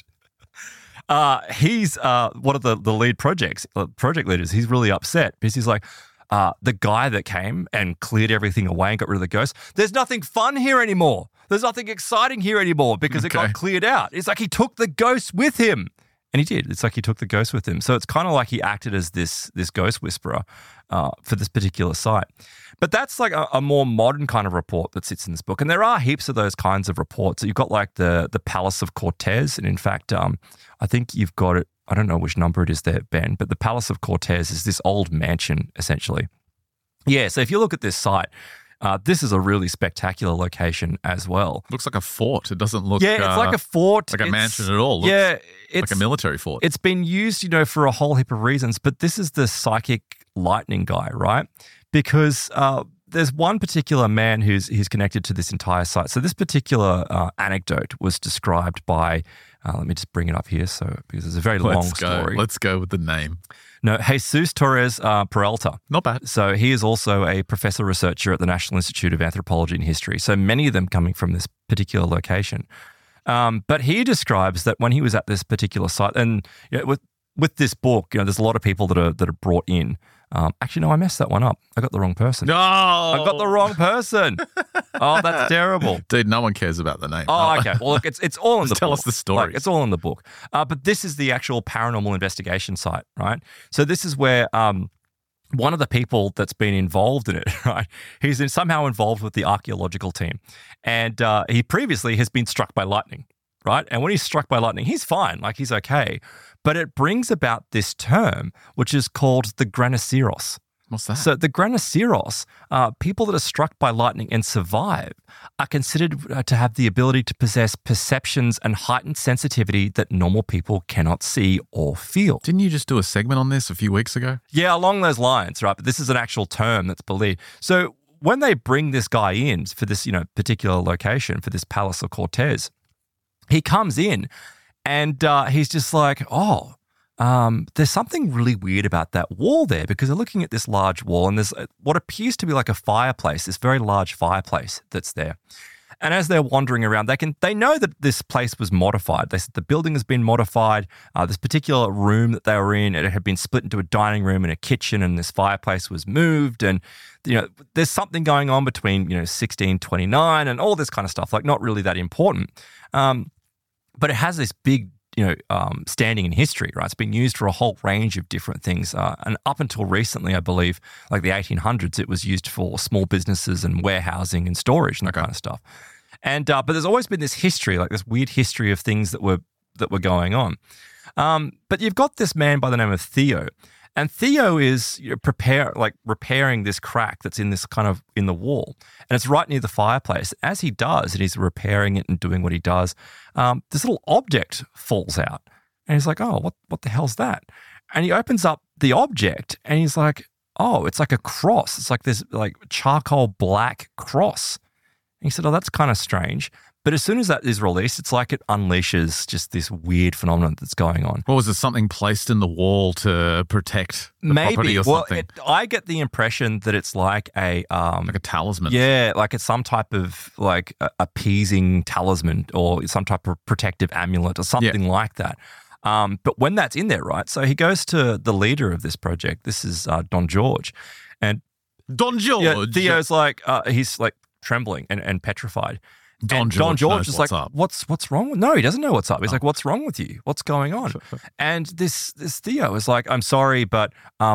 uh, he's uh, one of the, the lead projects, uh, project leaders. He's really upset because he's like, uh, the guy that came and cleared everything away and got rid of the ghost, there's nothing fun here anymore. There's nothing exciting here anymore because okay. it got cleared out. It's like he took the ghost with him. And he did. It's like he took the ghost with him. So it's kind of like he acted as this, this ghost whisperer uh, for this particular site. But that's like a, a more modern kind of report that sits in this book. And there are heaps of those kinds of reports. You've got like the the Palace of Cortez. And in fact, um, I think you've got it, I don't know which number it is there, Ben, but the Palace of Cortez is this old mansion, essentially. Yeah, so if you look at this site, Uh, this is a really spectacular location as well. Looks like a fort. It doesn't look yeah, it's uh, like a fort, like a it's, mansion at all. It looks yeah, it's like a military fort. It's been used, you know, for a whole heap of reasons. But this is the psychic lightning guy, right? Because uh, there's one particular man who's who's connected to this entire site. So this particular uh, anecdote was described by. Uh, let me just bring it up here, so because it's a very Let's long go. story. Let's go with the name. No, Jesus Torres uh, Peralta. Not bad. So he is also a professor researcher at the National Institute of Anthropology and History. So many of them coming from this particular location. Um, but he describes that when he was at this particular site, and you know, with with this book, you know, there's a lot of people that are that are brought in. Um, actually, no, I messed that one up. I got the wrong person. No, I got the wrong person. Oh, that's terrible, dude. No one cares about the name. Oh, okay. Well, look, it's it's all in Just the tell book. us the story. Like, it's all in the book. Uh, but this is the actual paranormal investigation site, right? So this is where um, one of the people that's been involved in it, right? He's in, somehow involved with the archaeological team, and uh, he previously has been struck by lightning, right? And when he's struck by lightning, he's fine, like he's okay. But it brings about this term, which is called the Graniceros. What's that? So the Graniceros, uh, people that are struck by lightning and survive, are considered uh, to have the ability to possess perceptions and heightened sensitivity that normal people cannot see or feel. Didn't you just do a segment on this a few weeks ago? Yeah, along those lines, right? But this is an actual term that's believed. So when they bring this guy in for this, you know, particular location, for this Palace of Cortez, he comes in and uh, he's just like, oh, Um, there's something really weird about that wall there, because they're looking at this large wall and there's what appears to be like a fireplace, this very large fireplace that's there. And as they're wandering around, they can they know that this place was modified. They said the building has been modified. Uh, this particular room that they were in, it had been split into a dining room and a kitchen, and this fireplace was moved. And you know, there's something going on between you know sixteen twenty-nine and all this kind of stuff. Like not really that important, um, but it has this big. you know, um, standing in history, right? It's been used for a whole range of different things. Uh, and up until recently, I believe, like the eighteen hundreds, it was used for small businesses and warehousing and storage and that okay. kind of stuff. And uh, but there's always been this history, like this weird history of things that were that were going on. Um, but you've got this man by the name of Theo. And Theo is you know, prepare like repairing this crack that's in this kind of in the wall, and it's right near the fireplace. As he does, and he's repairing it and doing what he does, um, this little object falls out, and he's like, "Oh, what what the hell's that?" And he opens up the object, and he's like, "Oh, it's like a cross. It's like this like charcoal black cross." And he said, "Oh, that's kind of strange." But as soon as that is released, it's like it unleashes just this weird phenomenon that's going on. What was there, something placed in the wall to protect the Maybe. property or well, something? It, I get the impression that it's like a um, like a talisman. Yeah, like it's some type of like uh, appeasing talisman or some type of protective amulet or something yeah. like that. Um, but when that's in there, right? So he goes to the leader of this project. This is uh, Don George, and Don George. Yeah, Theo's like uh, he's like trembling and, and petrified. Don and George, Don George knows is what's like, up. what's what's wrong with? No, he doesn't know what's up. He's Oh. like, what's wrong with you? What's going on? And this this Theo is like, I'm sorry, but um,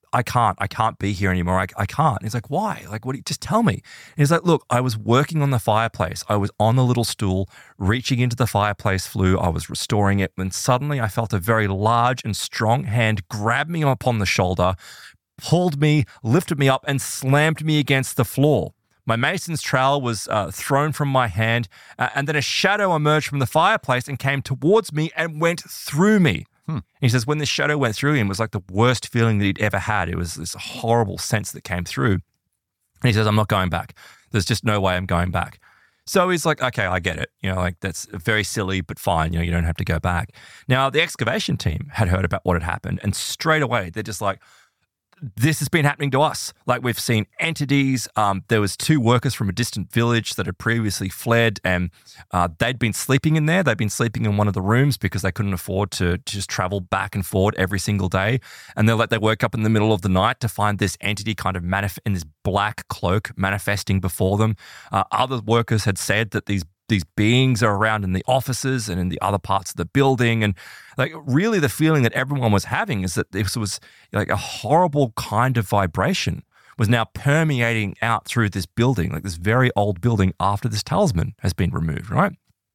I can't, I can't be here anymore. I, I can't. And he's like, why? Like, what do you, just tell me. And he's like, look, I was working on the fireplace. I was on the little stool, reaching into the fireplace flue. I was restoring it. When suddenly I felt a very large and strong hand grab me upon the shoulder, pulled me, lifted me up, and slammed me against the floor. My mason's trowel was uh, thrown from my hand, uh, and then a shadow emerged from the fireplace and came towards me and went through me. Hmm. He says, when this shadow went through him, it was like the worst feeling that he'd ever had. It was this horrible sense that came through. And he says, I'm not going back. There's just no way I'm going back. So he's like, okay, I get it. You know, like that's very silly, but fine. You know, you don't have to go back. Now, the excavation team had heard about what had happened, and straight away, they're just like, this has been happening to us. Like we've seen entities. Um, there was two workers from a distant village that had previously fled, and uh, they'd been sleeping in there. They'd been sleeping in one of the rooms because they couldn't afford to, to just travel back and forward every single day. And they're like, they woke up in the middle of the night to find this entity kind of manif- in this black cloak manifesting before them. Uh, other workers had said that these these beings are around in the offices and in the other parts of the building. And like really the feeling that everyone was having is that this was like a horrible kind of vibration was now permeating out through this building, like this very old building after this talisman has been removed, right?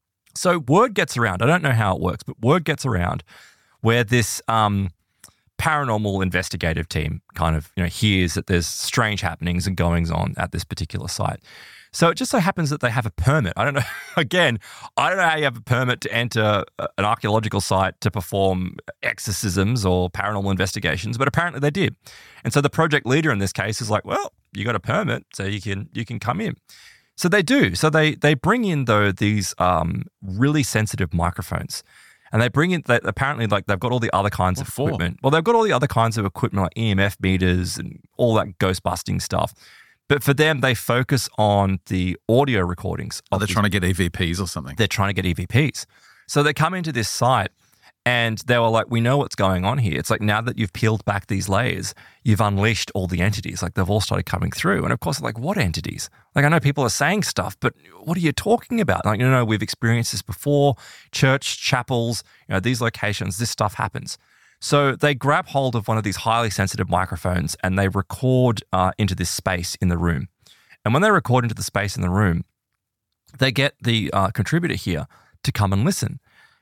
So word gets around. I don't know how it works, but word gets around where this um, paranormal investigative team kind of, you know, hears that there's strange happenings and goings on at this particular site. So it just so happens that they have a permit. I don't know, again, I don't know how you have a permit to enter an archaeological site to perform exorcisms or paranormal investigations, but apparently they did. And so the project leader in this case is like, well, you got a permit, so you can you can come in. So they do. So they they bring in, though, these um, really sensitive microphones. And they bring in, they, apparently, like they've got all the other kinds what of for? equipment. Well, they've got all the other kinds of equipment like E M F meters and all that ghost busting stuff. But for them, they focus on the audio recordings. Oh, they're trying to get E V Ps or something. They're trying to get E V Ps. So they come into this site and they were like, we know what's going on here. It's like now that you've peeled back these layers, you've unleashed all the entities. Like they've all started coming through. And of course, like what entities? Like I know people are saying stuff, but what are you talking about? Like, you know, we've experienced this before. Church, chapels, you know, these locations, this stuff happens. So they grab hold of one of these highly sensitive microphones and they record uh, into this space in the room. And when they record into the space in the room, they get the uh, contributor here to come and listen.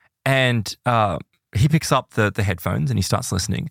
And uh, he picks up the, the headphones and he starts listening.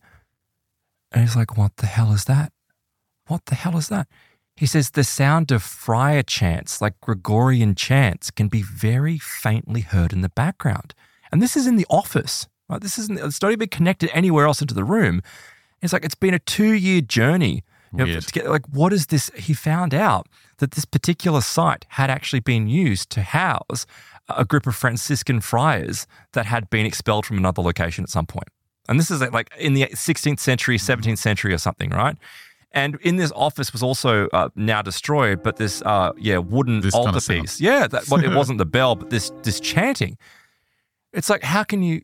And he's like, what the hell is that? What the hell is that? He says the sound of friar chants, like Gregorian chants, can be very faintly heard in the background. And this is in the office. Right? This isn't, it's not even connected anywhere else into the room. It's like, it's been a two-year journey. You know, to get, like, what is this? He found out that this particular site had actually been used to house a group of Franciscan friars that had been expelled from another location at some point. And this is like in the sixteenth century, seventeenth century or something, right? And in this office was also uh, now destroyed, but this, uh, yeah, wooden this altarpiece. Yeah, that, well, it wasn't the bell, but this this chanting. It's like, how can you,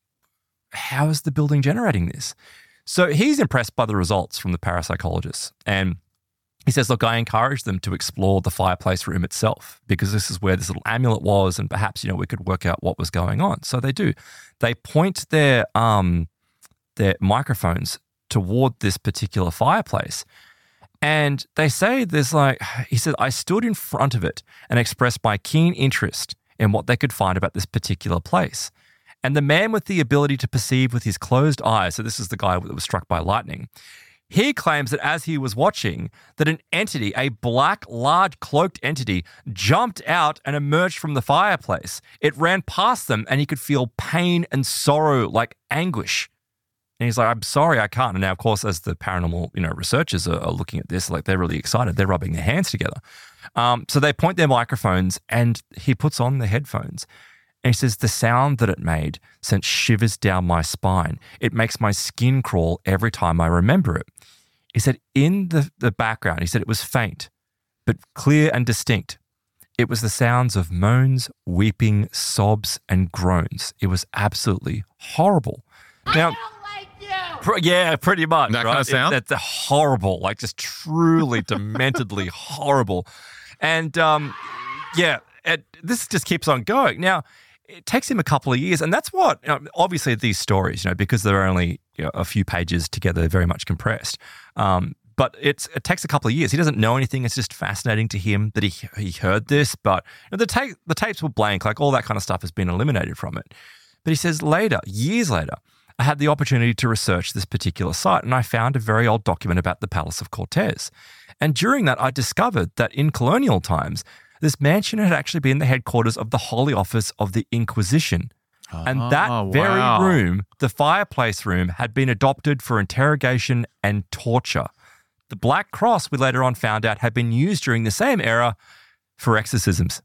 how is the building generating this? So he's impressed by the results from the parapsychologists. And he says, look, I encourage them to explore the fireplace room itself because this is where this little amulet was and perhaps, you know, we could work out what was going on. So they do. They point their um, their microphones toward this particular fireplace. And they say there's like, he said, I stood in front of it and expressed my keen interest in what they could find about this particular place. And the man with the ability to perceive with his closed eyes, so this is the guy that was struck by lightning, he claims that as he was watching, that an entity, a black, large, cloaked entity, jumped out and emerged from the fireplace. It ran past them and he could feel pain and sorrow, like anguish. And he's like, I'm sorry, I can't. And now, of course, as the paranormal, you know, researchers are, are looking at this, like they're really excited. They're rubbing their hands together. Um, so they point their microphones and he puts on the headphones. And he says, the sound that it made sent shivers down my spine. It makes my skin crawl every time I remember it. He said, in the, the background, he said it was faint, but clear and distinct. It was the sounds of moans, weeping, sobs, and groans. It was absolutely horrible. Now, I don't like you! Pr- yeah, pretty much. That right? kind of sound? It, that's horrible, like just truly dementedly horrible. And um, yeah, it, this just keeps on going. Now, it takes him a couple of years, and that's what, you know, obviously these stories, you know, because they're only you know, a few pages together, very much compressed. Um, but it's, it takes a couple of years. He doesn't know anything. It's just fascinating to him that he he heard this. But you know, the, tape, the tapes were blank. Like all that kind of stuff has been eliminated from it. But he says later, years later, I had the opportunity to research this particular site, and I found a very old document about the Palace of Cortez. And during that, I discovered that in colonial times, this mansion had actually been the headquarters of the Holy Office of the Inquisition. Oh, and that very wow. room, the fireplace room, had been adopted for interrogation and torture. The Black Cross, we later on found out, had been used during the same era for exorcisms.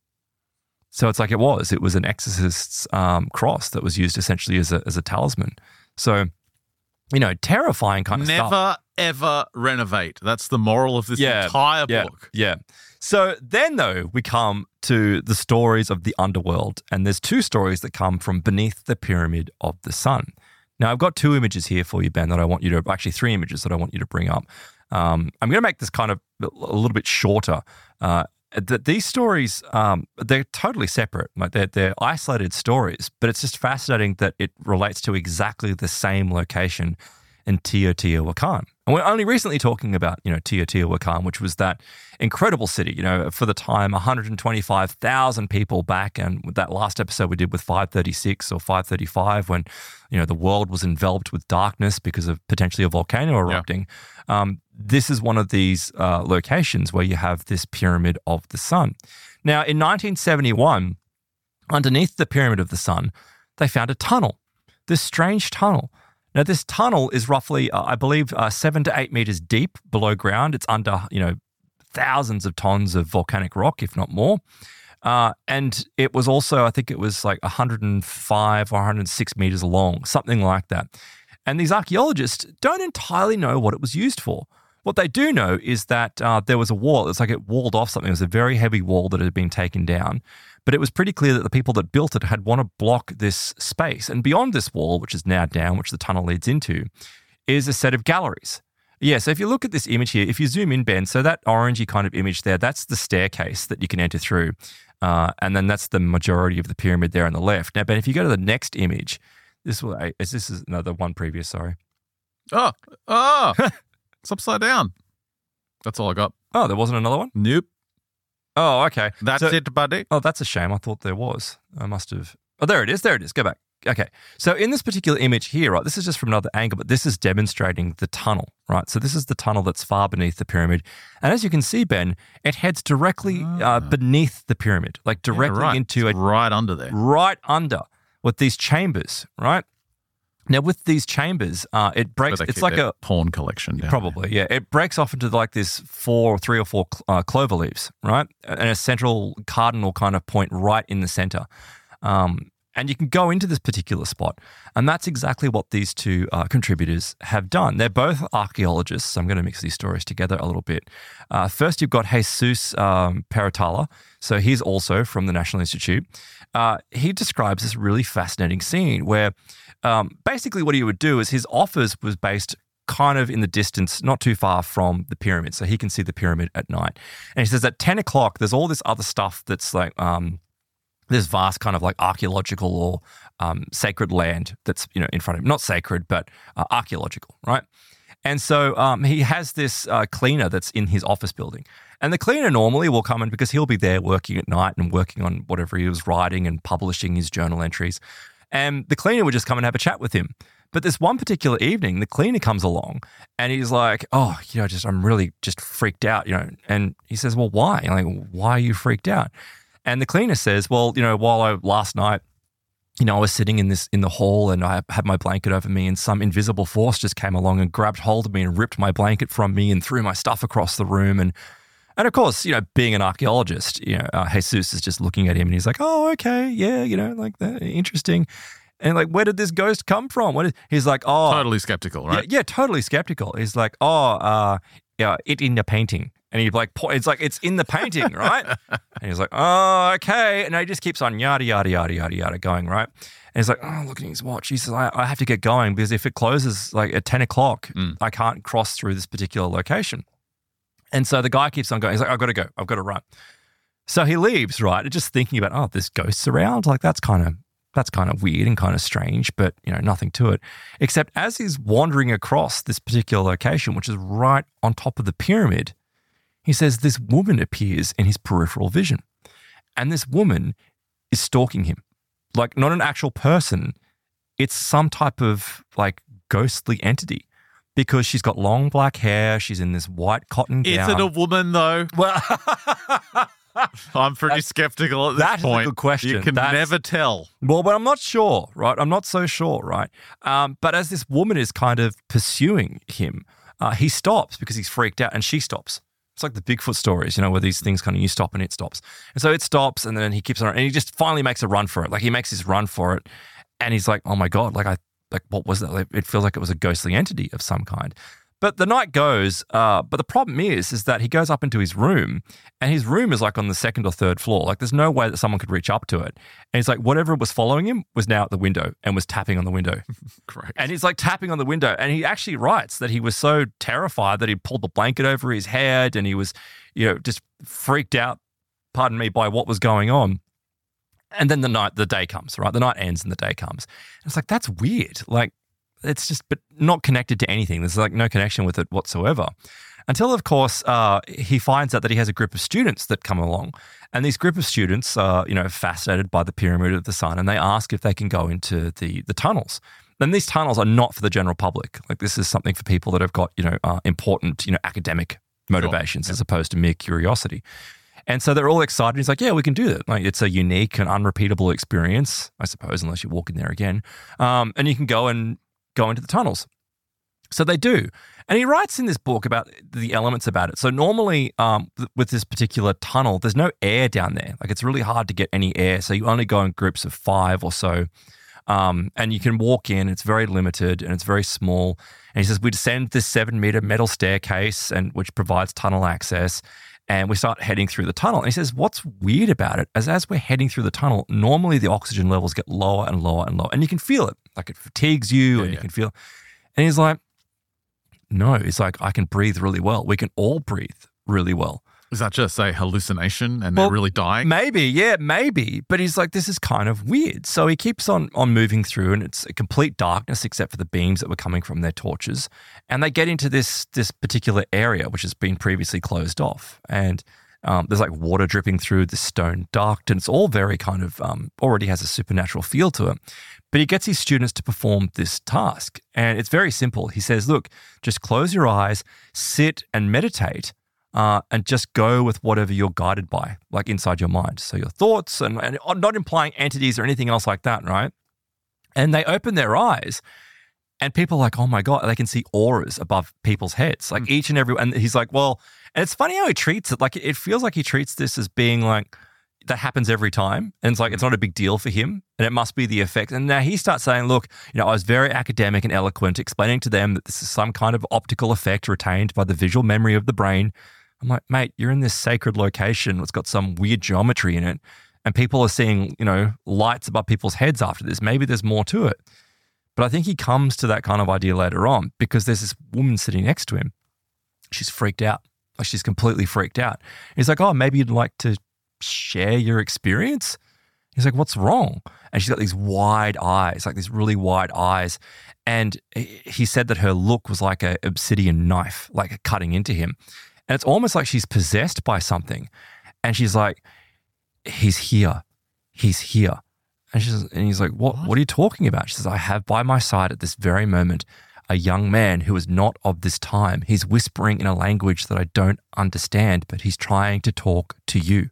So it's like it was. It was an exorcist's um, cross that was used essentially as a as a talisman. So, you know, terrifying kind of Never, stuff. Never, ever renovate. That's the moral of this yeah, entire yeah, book. Yeah. So then, though, we come to the stories of the underworld. And there's two stories that come from beneath the Pyramid of the Sun. Now, I've got two images here for you, Ben, that I want you to, actually three images that I want you to bring up. Um, I'm going to make this kind of a little bit shorter. Uh, that these stories, um, they're totally separate. Like they're, they're isolated stories, but it's just fascinating that it relates to exactly the same location in Teotihuacan. And we're only recently talking about, you know, Teotihuacan, which was that incredible city, you know, for the time, one hundred twenty-five thousand people back. And with that last episode we did with five thirty-six or five thirty-five, when, you know, the world was enveloped with darkness because of potentially a volcano erupting. Yeah. Um, this is one of these uh, locations where you have this Pyramid of the Sun. Now, in nineteen seventy-one, underneath the Pyramid of the Sun, they found a tunnel, this strange tunnel. Now, this tunnel is roughly, uh, I believe, uh, seven to eight meters deep below ground. It's under, you know, thousands of tons of volcanic rock, if not more. Uh, and it was also, I think it was like one hundred five or one hundred six meters long, something like that. And these archaeologists don't entirely know what it was used for. What they do know is that uh, there was a wall. It's like it walled off something. It was a very heavy wall that had been taken down. But it was pretty clear that the people that built it had want to block this space. And beyond this wall, which is now down, which the tunnel leads into, is a set of galleries. Yeah, so if you look at this image here, if you zoom in, Ben, so that orangey kind of image there, that's the staircase that you can enter through. Uh, and then that's the majority of the pyramid there on the left. Now, Ben, if you go to the next image, this will, is this is another one previous, sorry. Oh, oh, it's upside down. That's all I got. Oh, there wasn't another one? Nope. Oh, okay. That's so, it, buddy. Oh, that's a shame. I thought there was. I must have. Oh, there it is. There it is. Go back. Okay. So in this particular image here, right, this is just from another angle, but this is demonstrating the tunnel, right? So this is the tunnel that's far beneath the pyramid. And as you can see, Ben, it heads directly ah. uh, beneath the pyramid, like directly yeah, right. into it's a. Right under there. Right under with these chambers, right? Now, with these chambers, uh, it breaks. It's like a porn collection. Probably, there. yeah. It breaks off into like this four, three or four uh, clover leaves, right? And a central cardinal kind of point right in the center. Um, and you can go into this particular spot. And that's exactly what these two uh, contributors have done. They're both archaeologists. So I'm going to mix these stories together a little bit. Uh, first, you've got Jesus um, Peratala. So he's also from the National Institute. Uh, he describes this really fascinating scene where Um, basically, what he would do is his office was based kind of in the distance, not too far from the pyramid, so he can see the pyramid at night. And he says at ten o'clock, there's all this other stuff that's like um, this vast kind of like archaeological or um, sacred land that's, you know, in front of him. Not sacred, but uh, archaeological, right? And so um, he has this uh, cleaner that's in his office building. And the cleaner normally will come in because he'll be there working at night and working on whatever he was writing and publishing his journal entries. And the cleaner would just come and have a chat with him. But this one particular evening, the cleaner comes along and he's like, oh, you know, just I'm really just freaked out, you know. And he says, well, why? I'm like, why are you freaked out? And the cleaner says, well, you know, while I last night, you know, I was sitting in this in the hall and I had my blanket over me and some invisible force just came along and grabbed hold of me and ripped my blanket from me and threw my stuff across the room. And And of course, you know, being an archaeologist, you know, uh, Jesus is just looking at him and he's like, oh, okay, yeah, you know, like that, interesting. And like, where did this ghost come from? What is, he's like, oh. Totally skeptical, right? Yeah, yeah, totally skeptical. He's like, oh, uh, yeah, it in the painting. And he's like, it's like, it's in the painting, right? And he's like, oh, okay. And he just keeps on yada, yada, yada, yada, yada going, right? And he's like, oh, look at his watch. He says, I, I have to get going because if it closes like at ten o'clock, mm. I can't cross through this particular location. And so the guy keeps on going. He's like, I've got to go. I've got to run. So he leaves, right? Just thinking about, oh, there's ghosts around. Like, that's kind of that's kind of weird and kind of strange, but, you know, nothing to it. Except as he's wandering across this particular location, which is right on top of the pyramid, he says this woman appears in his peripheral vision. And this woman is stalking him. Like, not an actual person. It's some type of, like, ghostly entity. Because she's got long black hair. She's in this white cotton gown. Is it a woman, though? Well, I'm pretty skeptical at this that point. Is a good question. You can That's, never tell. Well, but I'm not sure, right? I'm not so sure, right? Um, but as this woman is kind of pursuing him, uh, he stops because he's freaked out, and she stops. It's like the Bigfoot stories, you know, where these things kind of, you stop and it stops. And so it stops, and then he keeps on, and he just finally makes a run for it. Like, he makes his run for it, and he's like, oh my God, like I, like what was that? Like, it feels like it was a ghostly entity of some kind. But the night goes, uh, but the problem is, is that he goes up into his room, and his room is like on the second or third floor. Like, there's no way that someone could reach up to it. And he's like, whatever was following him was now at the window and was tapping on the window. Great. And he's like tapping on the window. And he actually writes that he was so terrified that he pulled the blanket over his head, and he was, you know, just freaked out, pardon me, by what was going on. And then the night, the day comes, right? The night ends and the day comes. And it's like, that's weird. Like, it's just, but not connected to anything. There's like no connection with it whatsoever. Until, of course, uh, he finds out that he has a group of students that come along. And these group of students are, you know, fascinated by the Pyramid of the Sun, and they ask if they can go into the, the tunnels. And these tunnels are not for the general public. Like, this is something for people that have got, you know, uh, important, you know, academic motivations, sure. As opposed to mere curiosity. And so they're all excited. He's like, yeah, we can do that. Like, it's a unique and unrepeatable experience, I suppose, unless you walk in there again. Um, and you can go and go into the tunnels. So they do. And he writes in this book about the elements about it. So normally um, th- with this particular tunnel, there's no air down there. Like, it's really hard to get any air. So you only go in groups of five or so. Um, and you can walk in. It's very limited and it's very small. And he says, we descend this seven meter metal staircase, and which provides tunnel access. And we start heading through the tunnel. And he says, what's weird about it is as we're heading through the tunnel, normally the oxygen levels get lower and lower and lower. And you can feel it. Like, it fatigues you, yeah, and you yeah. can feel. And he's like, no, it's like, I can breathe really well. We can all breathe really well. Is that just a hallucination and well, they're really dying? Maybe, yeah, maybe. But he's like, this is kind of weird. So he keeps on, on moving through, and it's a complete darkness except for the beams that were coming from their torches. And they get into this this particular area, which has been previously closed off. And um, there's like water dripping through the stone duct, and it's all very kind of um, already has a supernatural feel to it. But he gets his students to perform this task. And it's very simple. He says, look, just close your eyes, sit and meditate. Uh, and just go with whatever you're guided by, like inside your mind. So your thoughts, and, and not implying entities or anything else like that, right? And they open their eyes, and people are like, oh my God, they can see auras above people's heads, like mm. each and every, and he's like, well, and it's funny how he treats it. Like, it feels like he treats this as being like, that happens every time. And it's like, it's not a big deal for him, and it must be the effect. And now he starts saying, look, you know, I was very academic and eloquent, explaining to them that this is some kind of optical effect retained by the visual memory of the brain. I'm like, mate, you're in this sacred location. It's got some weird geometry in it, and people are seeing, you know, lights above people's heads after this. Maybe there's more to it. But I think he comes to that kind of idea later on because there's this woman sitting next to him. She's freaked out. Like, she's completely freaked out. He's like, oh, maybe you'd like to share your experience? He's like, what's wrong? And she's got these wide eyes, like these really wide eyes. And he said that her look was like an obsidian knife, like cutting into him. And it's almost like she's possessed by something. And she's like, he's here. He's here. And she's, and he's like, what, what? What are you talking about? She says, I have by my side at this very moment a young man who is not of this time. He's whispering in a language that I don't understand, but he's trying to talk to you.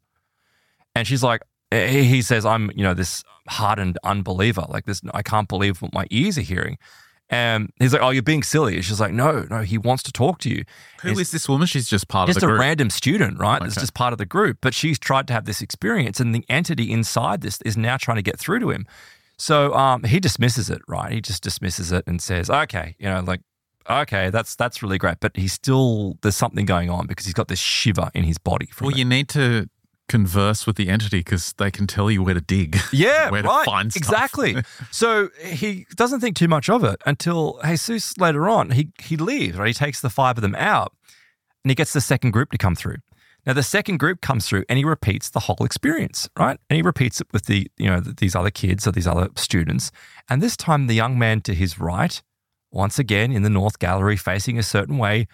And she's like, he says, I'm, you know, this hardened unbeliever. Like, this, I can't believe what my ears are hearing. And he's like, oh, you're being silly. And she's like, no, no, he wants to talk to you. Who He's, is this woman? She's just part just of the group. Just a random student, right? Okay. That's just part of the group. But she's tried to have this experience, and the entity inside this is now trying to get through to him. So um, he dismisses it, right? He just dismisses it and says, okay, you know, like, okay, that's that's really great. But he's still, there's something going on because he's got this shiver in his body. From well, it. you need to converse with the entity because they can tell you where to dig. Yeah, where right. to find stuff. Exactly. So he doesn't think too much of it until Jesus later on, he he leaves, right? He takes the five of them out, and he gets the second group to come through. Now, the second group comes through and he repeats the whole experience, right? And he repeats it with the, you know, these other kids or these other students. And this time, the young man to his right, once again in the North Gallery, facing a certain way,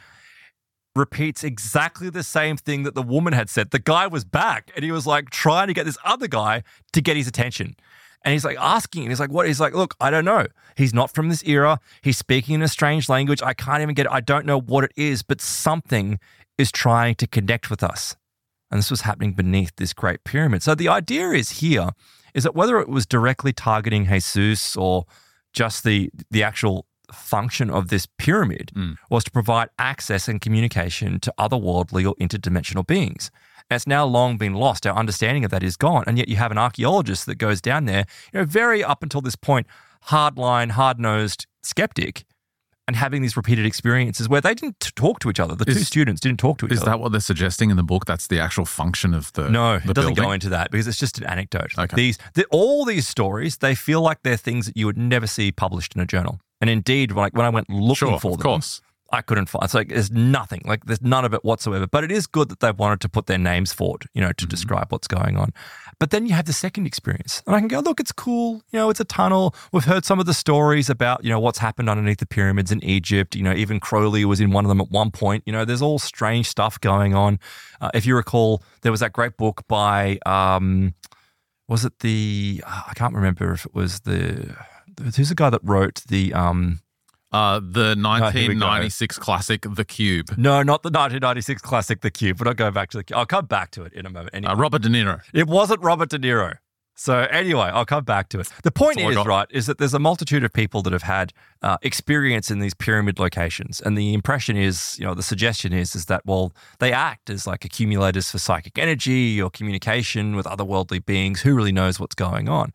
repeats exactly the same thing that the woman had said. The guy was back and he was like trying to get this other guy to get his attention. And he's like asking, and he's like, what? He's like, look, I don't know. He's not from this era. He's speaking in a strange language. I can't even get it. I don't know what it is, but something is trying to connect with us. And this was happening beneath this great pyramid. So the idea is here is that whether it was directly targeting Jesus or just the the actual function of this pyramid mm. was to provide access and communication to otherworldly or interdimensional beings. And it's now long been lost. Our understanding of that is gone. And yet you have an archaeologist that goes down there, you know, very up until this point, hardline, hard-nosed skeptic, and having these repeated experiences where they didn't talk to each other. The is, two students didn't talk to each is other. Is that what they're suggesting in the book? That's the actual function of the No, the it doesn't building? go into that because it's just an anecdote. Okay. These, the, all these stories, they feel like they're things that you would never see published in a journal. And indeed, like when I went looking sure, for of them, course. I couldn't find. It's like there's nothing. Like there's none of it whatsoever. But it is good that they've wanted to put their names forward, you know, to mm-hmm. describe what's going on. But then you have the second experience, and I can go, look, it's cool. You know, it's a tunnel. We've heard some of the stories about, you know, what's happened underneath the pyramids in Egypt. You know, even Crowley was in one of them at one point. You know, there's all strange stuff going on. Uh, if you recall, there was that great book by, um, was it the? Uh, I can't remember if it was the. Who's the guy that wrote the? Um, Uh, the nineteen ninety-six oh, classic, The Cube. No, not the nineteen ninety-six classic, The Cube. But I'll go back to the Cube. I'll come back to it in a moment. Anyway. Uh, Robert De Niro. It wasn't Robert De Niro. So anyway, I'll come back to it. The point is, right, is that there's a multitude of people that have had uh, experience in these pyramid locations. And the impression is, you know, the suggestion is, is that, well, they act as like accumulators for psychic energy or communication with otherworldly beings. Who really knows what's going on?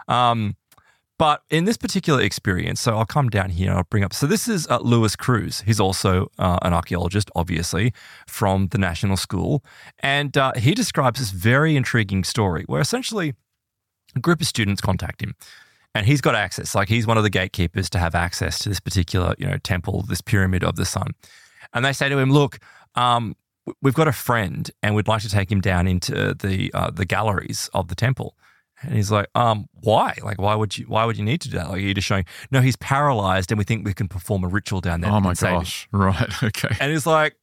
Um But in this particular experience, so I'll come down here and I'll bring up, so this is uh, Louis Cruz. He's also uh, an archaeologist, obviously, from the National School. And uh, he describes this very intriguing story where essentially a group of students contact him and he's got access. Like he's one of the gatekeepers to have access to this particular, you know, temple, this pyramid of the sun. And they say to him, look, um, we've got a friend and we'd like to take him down into the uh, the galleries of the temple. And he's like, um, why? Like, why would you? Why would you need to do that? Like, you're just showing. No, he's paralyzed, and we think we can perform a ritual down there. Oh my gosh! Right? Okay. And he's like,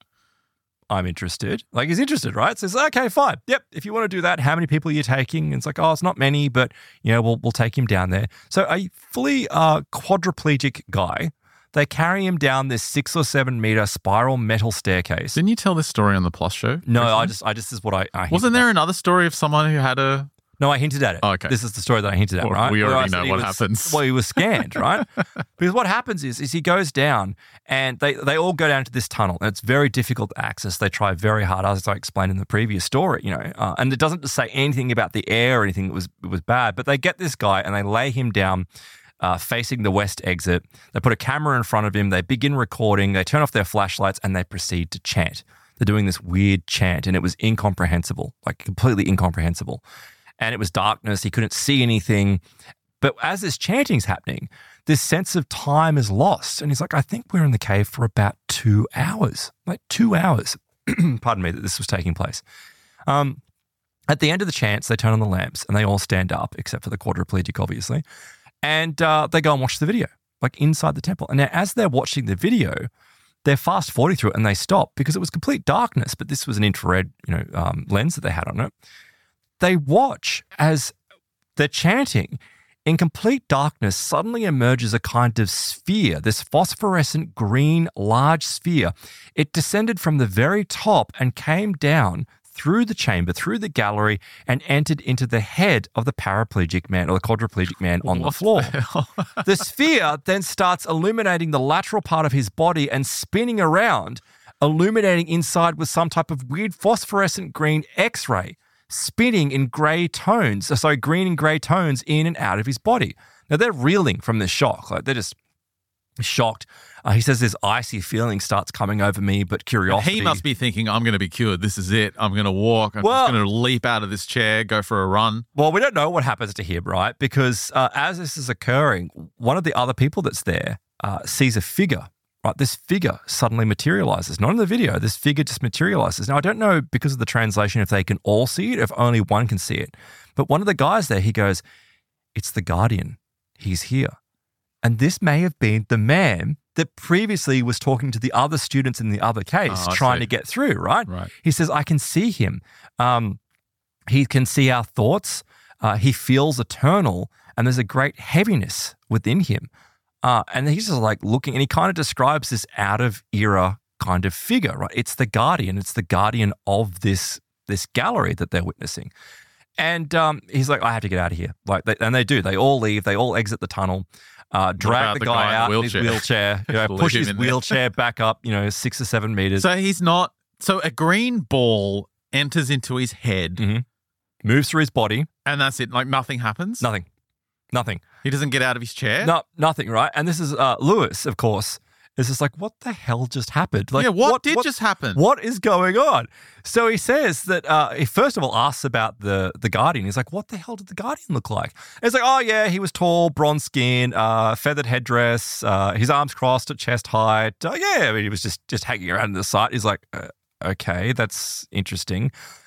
I'm interested. Like, he's interested, right? So he's like, okay, fine. Yep. If you want to do that, how many people are you taking? And it's like, oh, it's not many, but you know, we'll we'll take him down there. So a fully uh, quadriplegic guy. They carry him down this six or seven meter spiral metal staircase. Didn't you tell this story on the Plus show? No, recently? I just, I just this is what I. I Wasn't there at. another story of someone who had a? No, I hinted at it. Oh, okay. This is the story that I hinted at, well, right? We already know what was, happens. Well, he was scanned, right? Because what happens is, is he goes down and they, they all go down to this tunnel and it's very difficult to access. They try very hard, as I explained in the previous story, you know, uh, and it doesn't say anything about the air or anything that was, it was bad, but they get this guy and they lay him down uh, facing the west exit. They put a camera in front of him. They begin recording. They turn off their flashlights and they proceed to chant. They're doing this weird chant and it was incomprehensible, like completely incomprehensible. And it was darkness. He couldn't see anything. But as this chanting's happening, this sense of time is lost. And he's like, I think we're in the cave for about two hours, like two hours. Pardon me that this was taking place. Um, at the end of the chants, they turn on the lamps and they all stand up, except for the quadriplegic, obviously. And uh, they go and watch the video, like inside the temple. And now as they're watching the video, they're fast forwarding through it and they stop because it was complete darkness. But this was an infrared, you know, um, lens that they had on it. They watch as they're chanting. In complete darkness, suddenly emerges a kind of sphere, this phosphorescent green large sphere. It descended from the very top and came down through the chamber, through the gallery, and entered into the head of the paraplegic man or the quadriplegic man on what the floor. The, the sphere then starts illuminating the lateral part of his body and spinning around, illuminating inside with some type of weird phosphorescent green X-ray, spinning in grey tones, so green and grey tones in and out of his body. Now, they're reeling from this shock. Like, they're just shocked. Uh, he says this icy feeling starts coming over me, but curiosity. He must be thinking, I'm going to be cured. This is it. I'm going to walk. I'm well, just going to leap out of this chair, go for a run. Well, we don't know what happens to him, right? Because uh, as this is occurring, one of the other people that's there uh, sees a figure right, this figure suddenly materializes. Not in the video, this figure just materializes. Now, I don't know because of the translation if they can all see it, if only one can see it. But one of the guys there, he goes, it's the Guardian. He's here. And this may have been the man that previously was talking to the other students in the other case, oh, trying see. to get through, right? Right. He says, I can see him. Um, he can see our thoughts. Uh, he feels eternal. And there's a great heaviness within him. Uh, and he's just like looking, and he kind of describes this out of era kind of figure, right? It's the Guardian. It's the Guardian of this, this gallery that they're witnessing. And um, he's like, I have to get out of here. Like, they, and they do. They all leave. They all exit the tunnel, uh, drag the, the guy, guy out in wheelchair? his wheelchair, you know, Leave push him his in there. wheelchair back up, you know, six or seven meters. So he's not. So a green ball enters into his head, Mm-hmm. Moves through his body. and that's it. Like nothing happens. Nothing. Nothing. He doesn't get out of his chair. No, nothing, right? And this is uh, Lewis, of course, is just like, what the hell just happened? Like, yeah. What, did just happen? What is going on? So he says that uh, he first of all asks about the the Guardian. He's like, what the hell did the Guardian look like? And it's like, oh yeah, he was tall, bronze skin, uh, feathered headdress, uh, his arms crossed at chest height. Uh, yeah, I mean, he was just just hanging around in the site. He's like, uh, okay, that's interesting.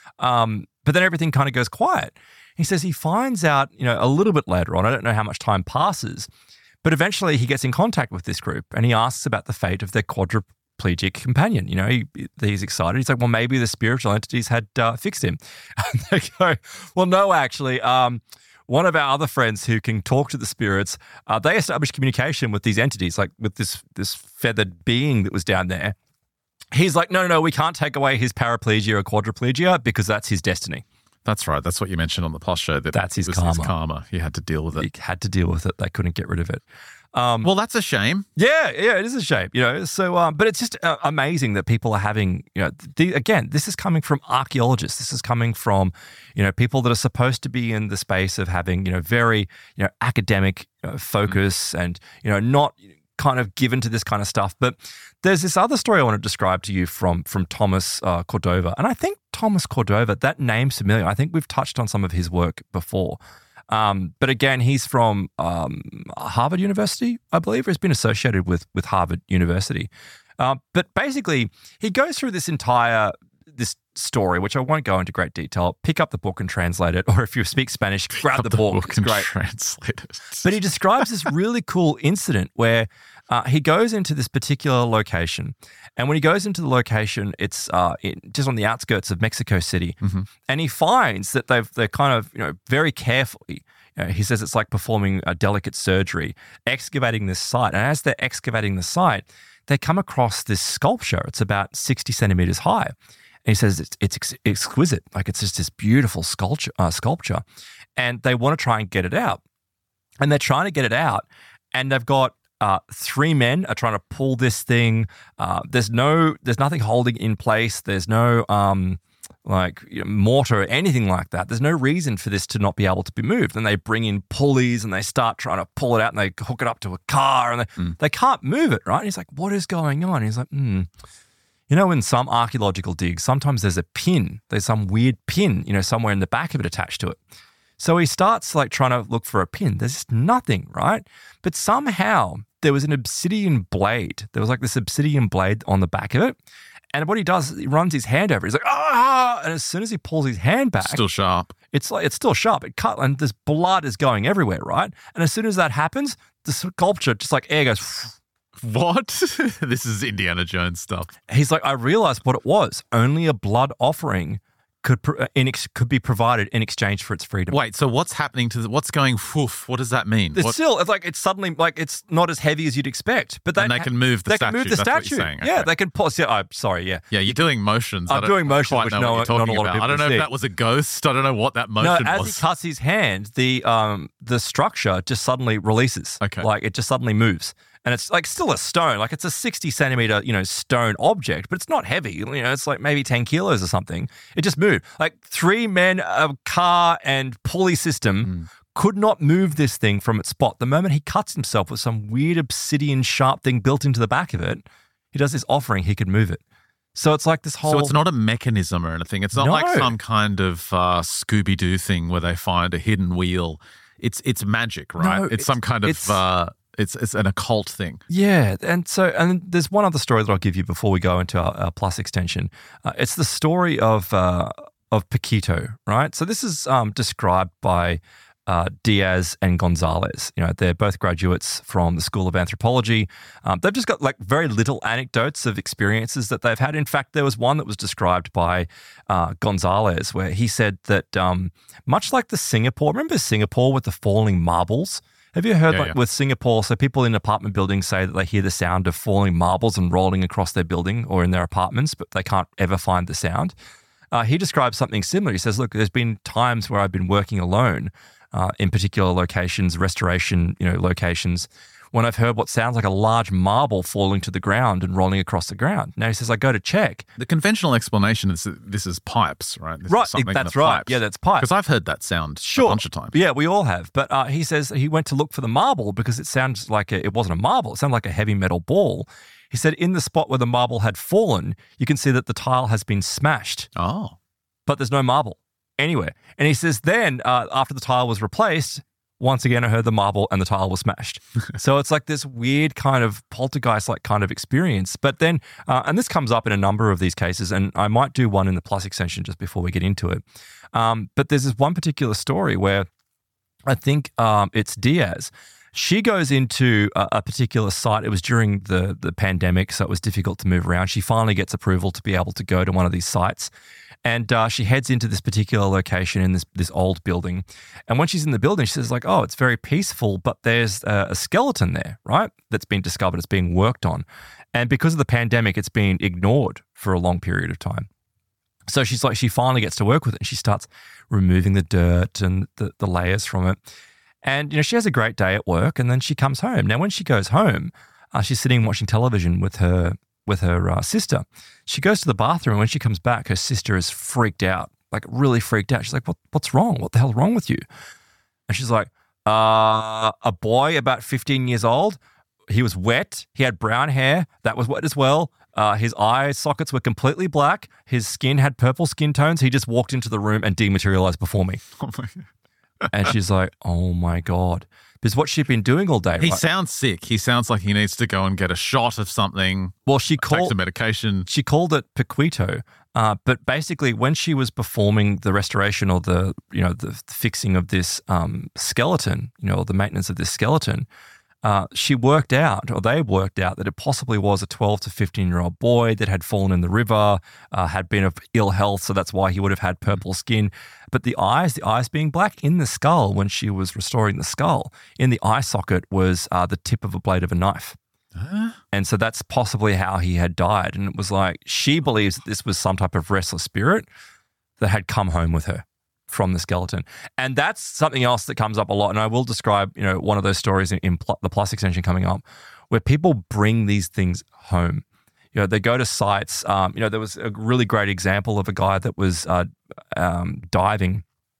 Um, but then everything kind of goes quiet. He says he finds out, you know, a little bit later on, I don't know how much time passes, but eventually he gets in contact with this group and he asks about the fate of their quadriplegic companion. You know, he, he's excited. He's like, well, maybe the spiritual entities had uh, fixed him. And they go, well, no, actually, um, one of our other friends who can talk to the spirits, uh, they established communication with these entities, like with this this feathered being that was down there. He's like, no, no, no, we can't take away his paraplegia or quadriplegia because that's his destiny. That's right. That's what you mentioned on the post show. That That's his was karma. His karma. He had to deal with it. He had to deal with it. They couldn't get rid of it. Um, Well, that's a shame. yeah, yeah, it is a shame, you know. So, um, but it's just uh, amazing that people are having, you know, the, again, this is coming from archaeologists. This is coming from, you know, people that are supposed to be in the space of having, you know, very, you know, academic uh, focus mm. and, you know, not kind of given to this kind of stuff. But there's this other story I want to describe to you from from Thomas uh, Cordova, and I think Thomas Cordova, that name's familiar. I think we've touched on some of his work before. Um, but again, he's from um, Harvard University, I believe, or has been associated with with Harvard University. Uh, but basically, he goes through this entire this story, which I won't go into great detail. Pick up the book and translate it, or if you speak Spanish, grab the, the book. book It's and great. translate it. But he describes this really cool incident where uh, he goes into this particular location, and when he goes into the location, it's uh, in, just on the outskirts of Mexico City, Mm-hmm. and he finds that they've they're kind of, you know, very carefully. You know, he says it's like performing a delicate surgery, excavating this site, and as they're excavating the site, they come across this sculpture. It's about sixty centimeters high. And he says it's, it's ex- exquisite, like it's just this beautiful sculpture, uh, sculpture, and they want to try and get it out. And they're trying to get it out, and they've got uh, three men are trying to pull this thing. Uh, there's no, there's nothing holding in place. There's no um, like you know, mortar or anything like that. There's no reason for this to not be able to be moved. And they bring in pulleys and they start trying to pull it out, and they hook it up to a car, and they Mm. they can't move it. Right? And he's like, "What is going on?" And he's like, "Hmm." You know, in some archaeological digs, sometimes there's a pin. There's some weird pin, you know, somewhere in the back of it attached to it. So he starts like trying to look for a pin. There's just nothing, right? But somehow there was an obsidian blade. There was like this obsidian blade on the back of it. And what he does, he runs his hand over it. He's like, ah! And as soon as he pulls his hand back, Still sharp. it's like it's still sharp. It cut, and this blood is going everywhere, right? And as soon as that happens, the sculpture just like air goes. What? This is Indiana Jones stuff. He's like, I realized what it was. Only a blood offering could pro- in ex- could be provided in exchange for its freedom. Wait, so what's happening to the, what's going woof? What does that mean? It's What- still, it's like it's suddenly like it's not as heavy as you'd expect, but they, And they can move the they statue. can move the That's what statue. you're saying. Yeah, Okay. they can pause. Yeah, I'm sorry. Yeah, yeah, you're doing motions. I'm I don't doing motions quite which know no- what you're not a talking lot of about. I don't people know see. if that was a ghost. I don't know what that no. motion As was. he cuts his hand, the um the structure just suddenly releases. Okay. like it just suddenly moves, and it's like still a stone. Like it's a sixty centimeter you know stone object, but it's not heavy. You know, it's like maybe ten kilos or something. It just moved. Like three men, a car, and pulley system. Mm. Could not move this thing from its spot. The moment he cuts himself with some weird obsidian sharp thing built into the back of it, he does this offering, he could move it. So it's like this whole... So it's not a mechanism or anything. It's not No. like some kind of uh, Scooby-Doo thing where they find a hidden wheel. It's it's magic, right? No, it's, it's- some kind of it's- uh, It's it's an occult thing. Yeah, and so and there's one other story that I'll give you before we go into our, our plus extension. Uh, it's the story of uh, of Paquito, right? So this is um, described by uh, Diaz and Gonzalez. You know, they're both graduates from the School of Anthropology. Um, they've just got like very little anecdotes of experiences that they've had. In fact, there was one that was described by uh, Gonzalez where he said that um, much like the Singapore, remember Singapore with the falling marbles? Have you heard yeah, like yeah. with Singapore, so people in apartment buildings say that they hear the sound of falling marbles and rolling across their building or in their apartments, but they can't ever find the sound. Uh, he describes something similar. He says, look, there's been times where I've been working alone uh, in particular locations, restoration, you know, locations, when I've heard what sounds like a large marble falling to the ground and rolling across the ground. Now he says, I go to check. The conventional explanation is that this is pipes, right? This Right, is something in that's the right. pipes. Yeah, that's pipes. Because I've heard that sound Sure. a bunch of times. Yeah, we all have. But uh, he says he went to look for the marble because it sounds like a, it wasn't a marble. It sounded like a heavy metal ball. He said in the spot where the marble had fallen, you can see that the tile has been smashed, Oh. but there's no marble anywhere. And he says then uh, after the tile was replaced, once again, I heard the marble and the tile was smashed. So it's like this weird kind of poltergeist-like kind of experience. But then, uh, and this comes up in a number of these cases, and I might do one in the plus extension just before we get into it. Um, but there's this one particular story where I think um, it's Diaz. She goes into a, a particular site. It was during the, the pandemic, so it was difficult to move around. She finally gets approval to be able to go to one of these sites. And uh, she heads into this particular location in this this old building. And when she's in the building, she says like, oh, it's very peaceful, but there's a, a skeleton there, right? That's been discovered. It's being worked on. And because of the pandemic, it's been ignored for a long period of time. So she's like, she finally gets to work with it. And she starts removing the dirt and the, the layers from it. And, you know, she has a great day at work and then she comes home. Now, when she goes home, uh, she's sitting watching television with her with her uh, sister. She goes to the bathroom and when she comes back, her sister is freaked out, like really freaked out. She's like, what, what's wrong? What the hell's wrong with you? And she's like, uh, a boy about fifteen years old. He was wet. He had brown hair. That was wet as well. Uh, his eye sockets were completely black. His skin had purple skin tones. He just walked into the room and dematerialized before me. Oh my God. And she's like, oh my God. Because what she'd been doing all day. He right? sounds sick. He sounds like he needs to go and get a shot of something. Well, she Take called some medication. She called it Paquito, uh, but basically, when she was performing the restoration or the you know the fixing of this um, skeleton, you know, or the maintenance of this skeleton, uh, she worked out, or they worked out, that it possibly was a twelve to fifteen year old boy that had fallen in the river, uh, had been of ill health, so that's why he would have had purple skin. But the eyes, the eyes being black in the skull, when she was restoring the skull, in the eye socket was uh, the tip of a blade of a knife. Huh? And so that's possibly how he had died. And it was like, she believes that this was some type of restless spirit that had come home with her from the skeleton. And that's something else that comes up a lot. And I will describe, you know, one of those stories in, in pl- the plus extension coming up, where people bring these things home. You know, they go to sites. Um, you know, there was a really great example of a guy that was uh, um, diving.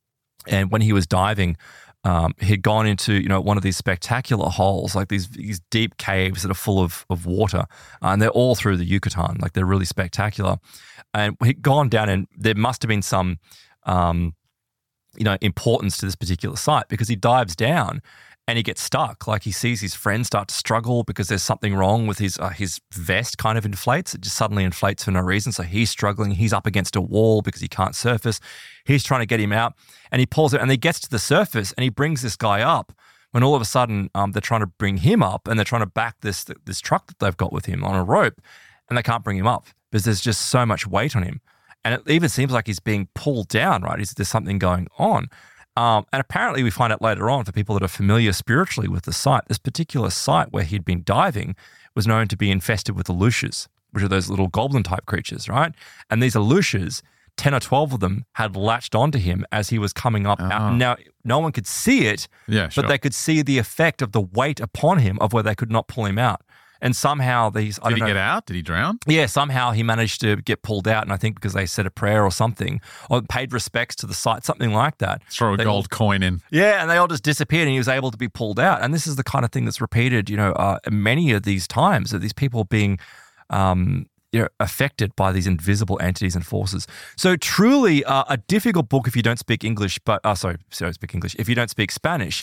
And when he was diving, Um, he'd gone into, you know, one of these spectacular holes, like these these deep caves that are full of of water, uh, and they're all through the Yucatan, like they're really spectacular. And he'd gone down, and there must have been some, um, you know, importance to this particular site because he dives down and he gets stuck. Like he sees his friends start to struggle because there's something wrong with his uh, his vest kind of inflates. It just suddenly inflates for no reason. So he's struggling. He's up against a wall because he can't surface. He's trying to get him out and he pulls it and he gets to the surface and he brings this guy up when all of a sudden um, they're trying to bring him up and they're trying to back this this truck that they've got with him on a rope and they can't bring him up because there's just so much weight on him. And it even seems like he's being pulled down, right? Is there's something going on? Um, and apparently we find out later on for people that are familiar spiritually with the site, this particular site where he'd been diving was known to be infested with Aleutians, which are those little goblin type creatures, right? And these Aleutians, ten or twelve of them had latched onto him as he was coming up. Uh-huh. Now, no one could see it, Yeah, sure. but they could see the effect of the weight upon him of where they could not pull him out. And somehow these, I Did don't he know. get out? Did he drown? Yeah, somehow he managed to get pulled out, and I think because they said a prayer or something, or paid respects to the site, something like that. Throw a They gold all- coin in. Yeah, and they all just disappeared, and he was able to be pulled out. And this is the kind of thing that's repeated, you know, uh, many of these times, of these people being, um, you know, affected by these invisible entities and forces. So truly uh, a difficult book if you don't speak English, but uh, sorry, sorry, speak English. If you don't speak Spanish,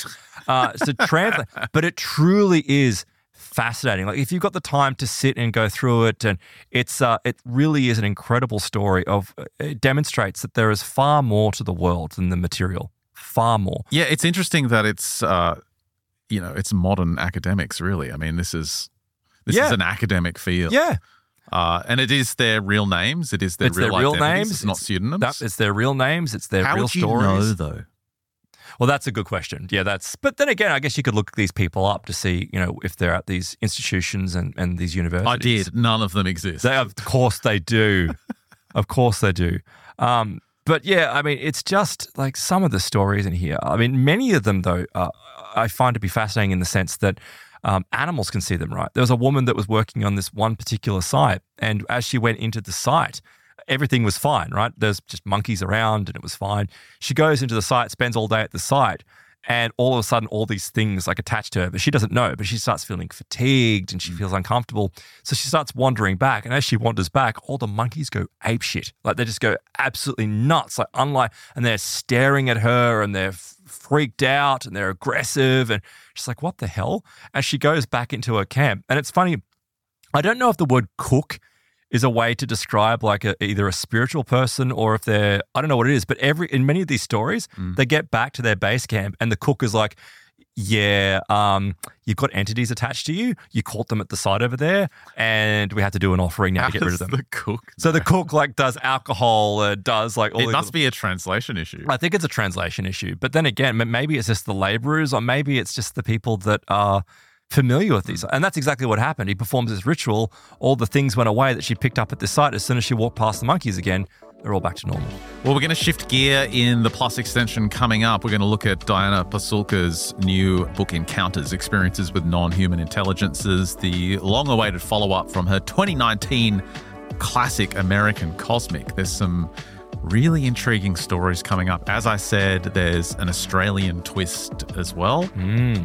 Uh, to translate, but it truly is fascinating. Like if you've got the time to sit and go through it, and it's uh, it really is an incredible story of. It demonstrates that there is far more to the world than the material. Far more. Yeah, it's interesting that it's uh, you know it's modern academics. Really, I mean, this is this Yeah. is an academic field. Yeah. Uh, and it is their real names. It is their It's real their real identities. names. It's not pseudonyms. That, it's their real names. It's their How real would you stories. know, though? Well, that's a good question. Yeah, that's. But then again, I guess you could look these people up to see, you know, if they're at these institutions and, and these universities. I did. None of them exist. They, of course they do. Of course they do. Um, but yeah, I mean, it's just like some of the stories in here. I mean, many of them, though, uh, I find to be fascinating in the sense that um, animals can see them, right? There was a woman that was working on this one particular site, and as she went into the site, everything was fine, right? There's just monkeys around and it was fine. She goes into the site, spends all day at the site, and all of a sudden all these things like attached to her, but she doesn't know, but she starts feeling fatigued and she feels uncomfortable. So she starts wandering back, and as she wanders back, all the monkeys go apeshit. Like they just go absolutely nuts, like unlike, and they're staring at her and they're f- freaked out and they're aggressive, and she's like, what the hell? As she goes back into her camp. And it's funny, I don't know if the word cook is a way to describe like a, either a spiritual person or if they're, I don't know what it is, but every in many of these stories, Mm. they get back to their base camp and the cook is like, yeah, um, you've got entities attached to you. You caught them at the site over there and we have to do an offering now How to get rid of does them. the cook? So the cook like does alcohol, uh, does like all It these must little- be a translation issue. I think it's a translation issue. But then again, m- maybe it's just the laborers or maybe it's just the people that are familiar with these. And that's exactly what happened. He performs this ritual. All the things went away that she picked up at this site. As soon as she walked past the monkeys again, they're all back to normal. Well, we're going to shift gear in the Plus extension coming up. We're going to look at Diana Pasulka's new book, Encounters, Experiences with Non-Human Intelligences, the long-awaited follow-up from her twenty nineteen classic American Cosmic. There's some really intriguing stories coming up. As I said, there's an Australian twist as well. Mm.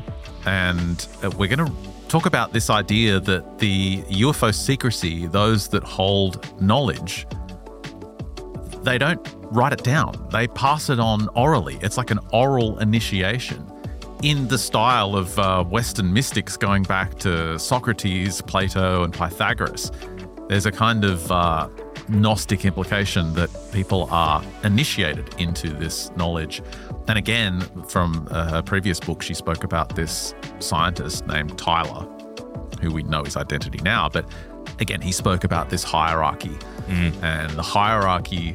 And uh, we're going to talk about this idea that the U F O secrecy, those that hold knowledge, they don't write it down. They pass it on orally. It's like an oral initiation in the style of uh, Western mystics going back to Socrates, Plato, and Pythagoras. There's a kind of uh, Gnostic implication that people are initiated into this knowledge. And again, from uh, her previous book, she spoke about this scientist named Tyler, who we know his identity now. But again, he spoke about this hierarchy. Mm. And the hierarchy,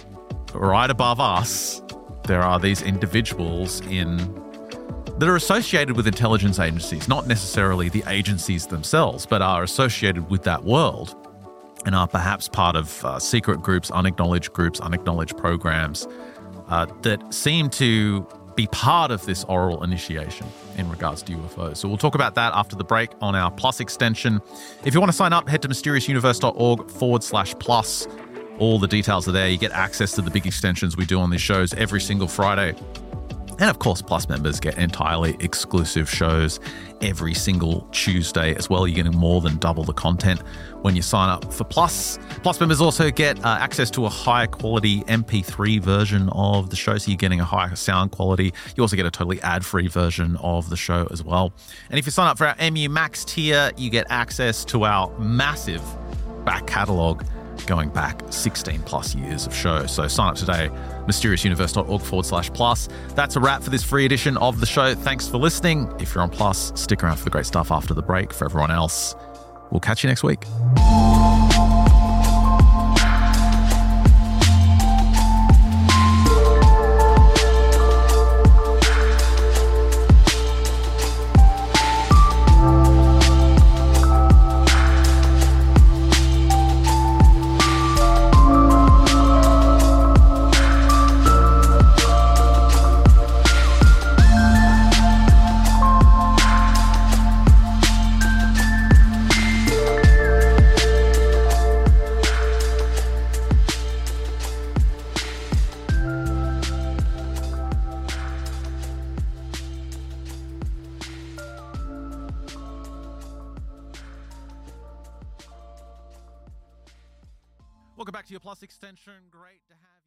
right above us, there are these individuals in that are associated with intelligence agencies, not necessarily the agencies themselves, but are associated with that world and are perhaps part of uh, secret groups, unacknowledged groups, unacknowledged programs uh, that seem to be part of this oral initiation in regards to U F Os. So we'll talk about that after the break on our Plus extension. If you want to sign up, head to mysteriousniverse.org forward slash plus. All the details are there. You get access to the big extensions we do on these shows every single Friday. And of course, Plus members get entirely exclusive shows every single Tuesday as well. You're getting more than double the content when you sign up for Plus. Plus members also get uh, access to a high quality M P three version of the show, so you're getting a higher sound quality. You also get a totally ad-free version of the show as well. And if you sign up for our M U Max tier, you get access to our massive back catalogue going back sixteen plus years of show. So sign up today, mysteriousuniverse.org forward slash plus. That's a wrap for this free edition of the show. Thanks for listening. If you're on Plus, stick around for the great stuff after the break. For everyone else, we'll catch you next week. Welcome back to your Plus extension. Great to have